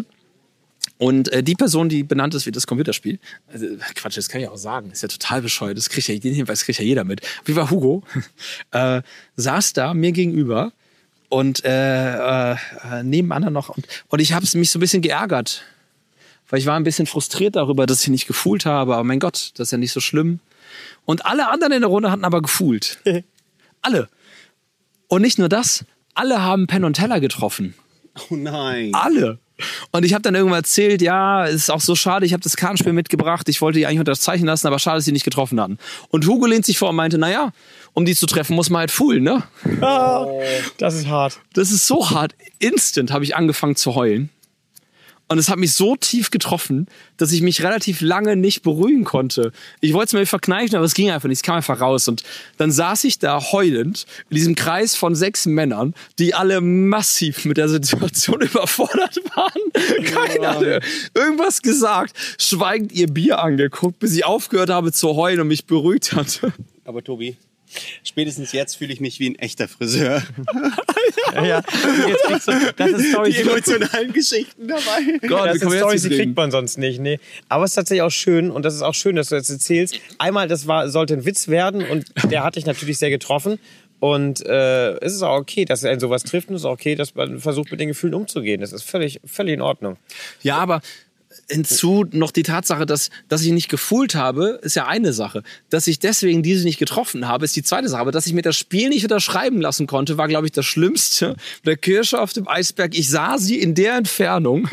Und äh, die Person, die benannt ist wie das Computerspiel, also Quatsch, das kann ich auch sagen, ist ja total bescheuert, das kriegt ja, den Hinweis kriegt ja jeder mit. Wie war Hugo? äh, saß da mir gegenüber und äh, äh, neben anderen noch. Und, und ich habe mich so ein bisschen geärgert, weil ich war ein bisschen frustriert darüber, dass ich nicht gefühlt habe. Aber mein Gott, das ist ja nicht so schlimm. Und alle anderen in der Runde hatten aber gefühlt. Alle. Und nicht nur das, alle haben Penn und Teller getroffen. Oh nein. Alle. Und ich habe dann irgendwann erzählt, ja, es ist auch so schade, ich habe das Kartenspiel mitgebracht, ich wollte die eigentlich unterzeichnen lassen, aber schade, dass sie nicht getroffen hatten. Und Hugo lehnt sich vor und meinte, naja, um die zu treffen, muss man halt fühlen, ne? Oh, das ist hart. Das ist so hart. Instant habe ich angefangen zu heulen. Und es hat mich so tief getroffen, dass ich mich relativ lange nicht beruhigen konnte. Ich wollte es mir verkneifen, aber es ging einfach nicht. Es kam einfach raus. Und dann saß ich da heulend in diesem Kreis von sechs Männern, die alle massiv mit der Situation überfordert waren. Keiner hatte irgendwas gesagt, schweigend ihr Bier angeguckt, bis ich aufgehört habe zu heulen und mich beruhigt hatte. Aber Tobi, spätestens jetzt fühle ich mich wie ein echter Friseur. ja, ja. Jetzt kriegst du, das ist Storys, die emotionalen Geschichten dabei. Gott, das sind Storys, die kriegt man sonst nicht. Nee. Aber es ist tatsächlich auch schön, und das ist auch schön, dass du das erzählst. Einmal, das war, sollte ein Witz werden, und der hat dich natürlich sehr getroffen. Und äh, es ist auch okay, dass er in sowas trifft, und es ist auch okay, dass man versucht, mit den Gefühlen umzugehen. Das ist völlig, völlig in Ordnung. Ja, aber hinzu noch die Tatsache, dass, dass ich nicht gefühlt habe, ist ja eine Sache. Dass ich deswegen diese nicht getroffen habe, ist die zweite Sache. Aber dass ich mir das Spiel nicht unterschreiben lassen konnte, war, glaube ich, das Schlimmste. Der Kirsche auf dem Eisberg. Ich sah sie in der Entfernung.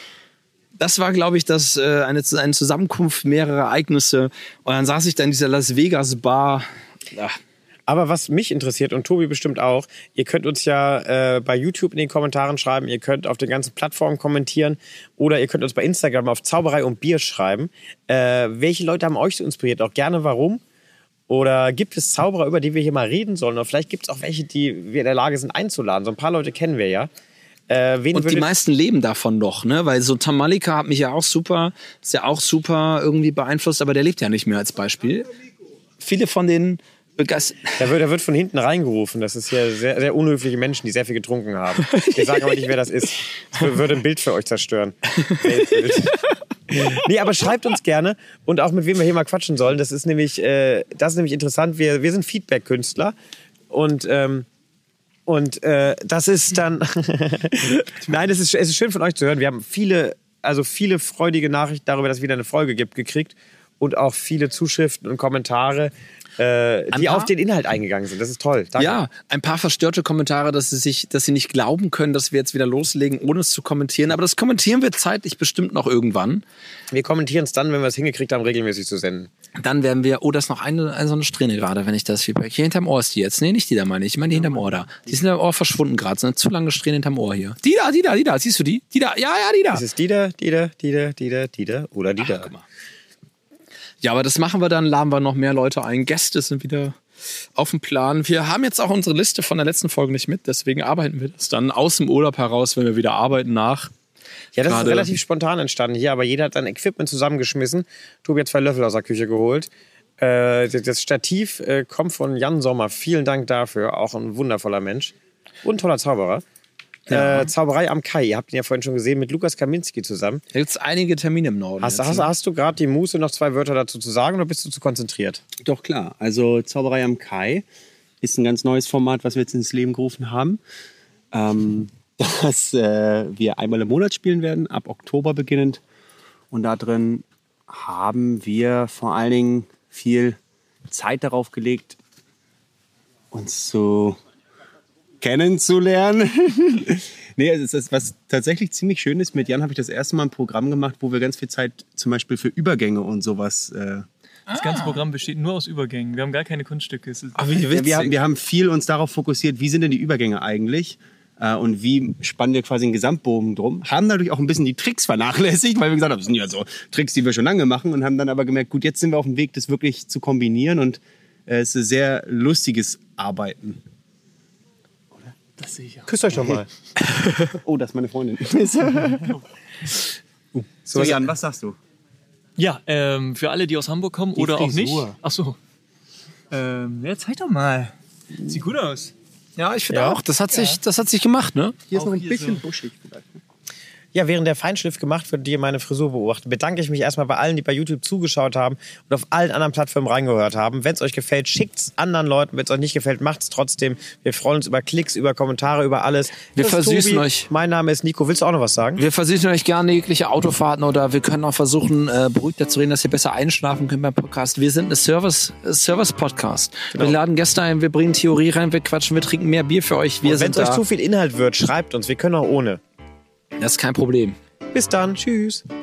Das war, glaube ich, das, äh, eine, eine Zusammenkunft mehrerer Ereignisse. Und dann saß ich da in dieser Las Vegas Bar. Ach. Aber was mich interessiert, und Tobi bestimmt auch, ihr könnt uns ja äh, bei YouTube in den Kommentaren schreiben, ihr könnt auf den ganzen Plattformen kommentieren oder ihr könnt uns bei Instagram auf Zauberei und Bier schreiben. Äh, welche Leute haben euch so inspiriert? Auch gerne warum? Oder gibt es Zauberer, über die wir hier mal reden sollen? Oder vielleicht gibt es auch welche, die wir in der Lage sind einzuladen. So ein paar Leute kennen wir ja. Äh, wen und die meisten leben davon noch, ne? Weil so Tom Malika hat mich ja auch super, ist ja auch super irgendwie beeinflusst, aber der lebt ja nicht mehr als Beispiel. Viele von denen begeistert. Der wird, der wird von hinten reingerufen. Das ist hier sehr, sehr unhöfliche Menschen, die sehr viel getrunken haben. Wir sagen aber nicht, wer das ist. Das würde ein Bild für euch zerstören. Nee, aber schreibt uns gerne und auch mit wem wir hier mal quatschen sollen. Das ist nämlich, äh, das ist nämlich interessant. Wir, wir sind Feedback-Künstler und ähm, und äh, das ist dann nein, es ist, es ist schön von euch zu hören. Wir haben viele, also viele freudige Nachrichten darüber, dass es wieder eine Folge gibt, gekriegt und auch viele Zuschriften und Kommentare, Äh, die auf den Inhalt eingegangen sind. Das ist toll. Danke. Ja, ein paar verstörte Kommentare, dass sie sich, dass sie nicht glauben können, dass wir jetzt wieder loslegen, ohne es zu kommentieren. Aber das kommentieren wir zeitlich bestimmt noch irgendwann. Wir kommentieren es dann, wenn wir es hingekriegt haben, regelmäßig zu senden. Dann werden wir, oh, das ist noch eine, eine so eine Strähne gerade, wenn ich das Feedback. Hier hinterm Ohr ist die jetzt. Nee, nicht die da meine ich. Ich meine die hinterm Ohr da. Die sind hinterm Ohr verschwunden gerade. So eine zu lange Strähne hinterm Ohr hier. Die da, die da, die da. Siehst du die? Die da. Ja, ja, die da. Ist es die da, die da, die da, die da, die da oder die da? Ach, guck mal. Ja, aber das machen wir dann, laden wir noch mehr Leute ein. Gäste sind wieder auf dem Plan. Wir haben jetzt auch unsere Liste von der letzten Folge nicht mit, deswegen arbeiten wir das dann aus dem Urlaub heraus, wenn wir wieder arbeiten, nach. Ja, das Gerade ist relativ spontan entstanden hier, aber jeder hat sein Equipment zusammengeschmissen. Tobi hat zwei Löffel aus der Küche geholt. Äh, das Stativ äh, kommt von Jan Sommer. Vielen Dank dafür. Auch ein wundervoller Mensch. Und ein toller Zauberer. Ja. Äh, Zauberei am Kai. Ihr habt ihn ja vorhin schon gesehen mit Lukas Kaminski zusammen. Da gibt es einige Termine im Norden. Hast, hast, hast du gerade die Muße, noch zwei Wörter dazu zu sagen oder bist du zu konzentriert? Doch, klar. Also Zauberei am Kai ist ein ganz neues Format, was wir jetzt ins Leben gerufen haben. Ähm, das äh, wir einmal im Monat spielen werden, ab Oktober beginnend. Und da drin haben wir vor allen Dingen viel Zeit darauf gelegt, uns zu kennenzulernen. Nee, es ist was tatsächlich ziemlich schön ist. Mit Jan habe ich das erste Mal ein Programm gemacht, wo wir ganz viel Zeit zum Beispiel für Übergänge und sowas äh, Das ganze Programm besteht nur aus Übergängen. Wir haben gar keine Kunststücke. Es ist Ach, wie Ja, witzig. wir, haben, wir haben viel uns darauf fokussiert, wie sind denn die Übergänge eigentlich äh, und wie spannen wir quasi einen Gesamtbogen drum. Haben dadurch auch ein bisschen die Tricks vernachlässigt, weil wir gesagt haben, das sind ja so Tricks, die wir schon lange machen und haben dann aber gemerkt, gut, jetzt sind wir auf dem Weg, das wirklich zu kombinieren und äh, es ist ein sehr lustiges Arbeiten. das sehe ich auch. Küsst euch doch mal. Oh, das ist meine Freundin. so, Jan, was sagst du? Ja, ähm, für alle, die aus Hamburg kommen oder auch nicht. Frisur. Ach so. Ähm, ja, zeig doch mal. Sieht gut aus. Ja, ich finde Ja. auch. Das hat, sich, das hat sich gemacht, ne? Hier ist Auch noch ein hier bisschen so. buschig vielleicht. Ne? Ja, während der Feinschliff gemacht wird, die meine Frisur beobachten, bedanke ich mich erstmal bei allen, die bei YouTube zugeschaut haben und auf allen anderen Plattformen reingehört haben. Wenn es euch gefällt, schickt es anderen Leuten. Wenn es euch nicht gefällt, macht es trotzdem. Wir freuen uns über Klicks, über Kommentare, über alles. Wir Das ist versüßen Tobi. euch. Mein Name ist Nico. Willst du auch noch was sagen? Wir versüßen euch gerne jegliche Autofahrten oder wir können auch versuchen, äh, beruhigter zu reden, dass ihr besser einschlafen könnt beim Podcast. Wir sind ein Service, äh, Service-Podcast. Wir laden Gäste ein, wir bringen Theorie rein, wir quatschen, wir trinken mehr Bier für euch. Wir Wenn sind es euch da. zu viel Inhalt wird, schreibt uns. Wir können auch ohne. Das ist kein Problem. Bis dann. Tschüss.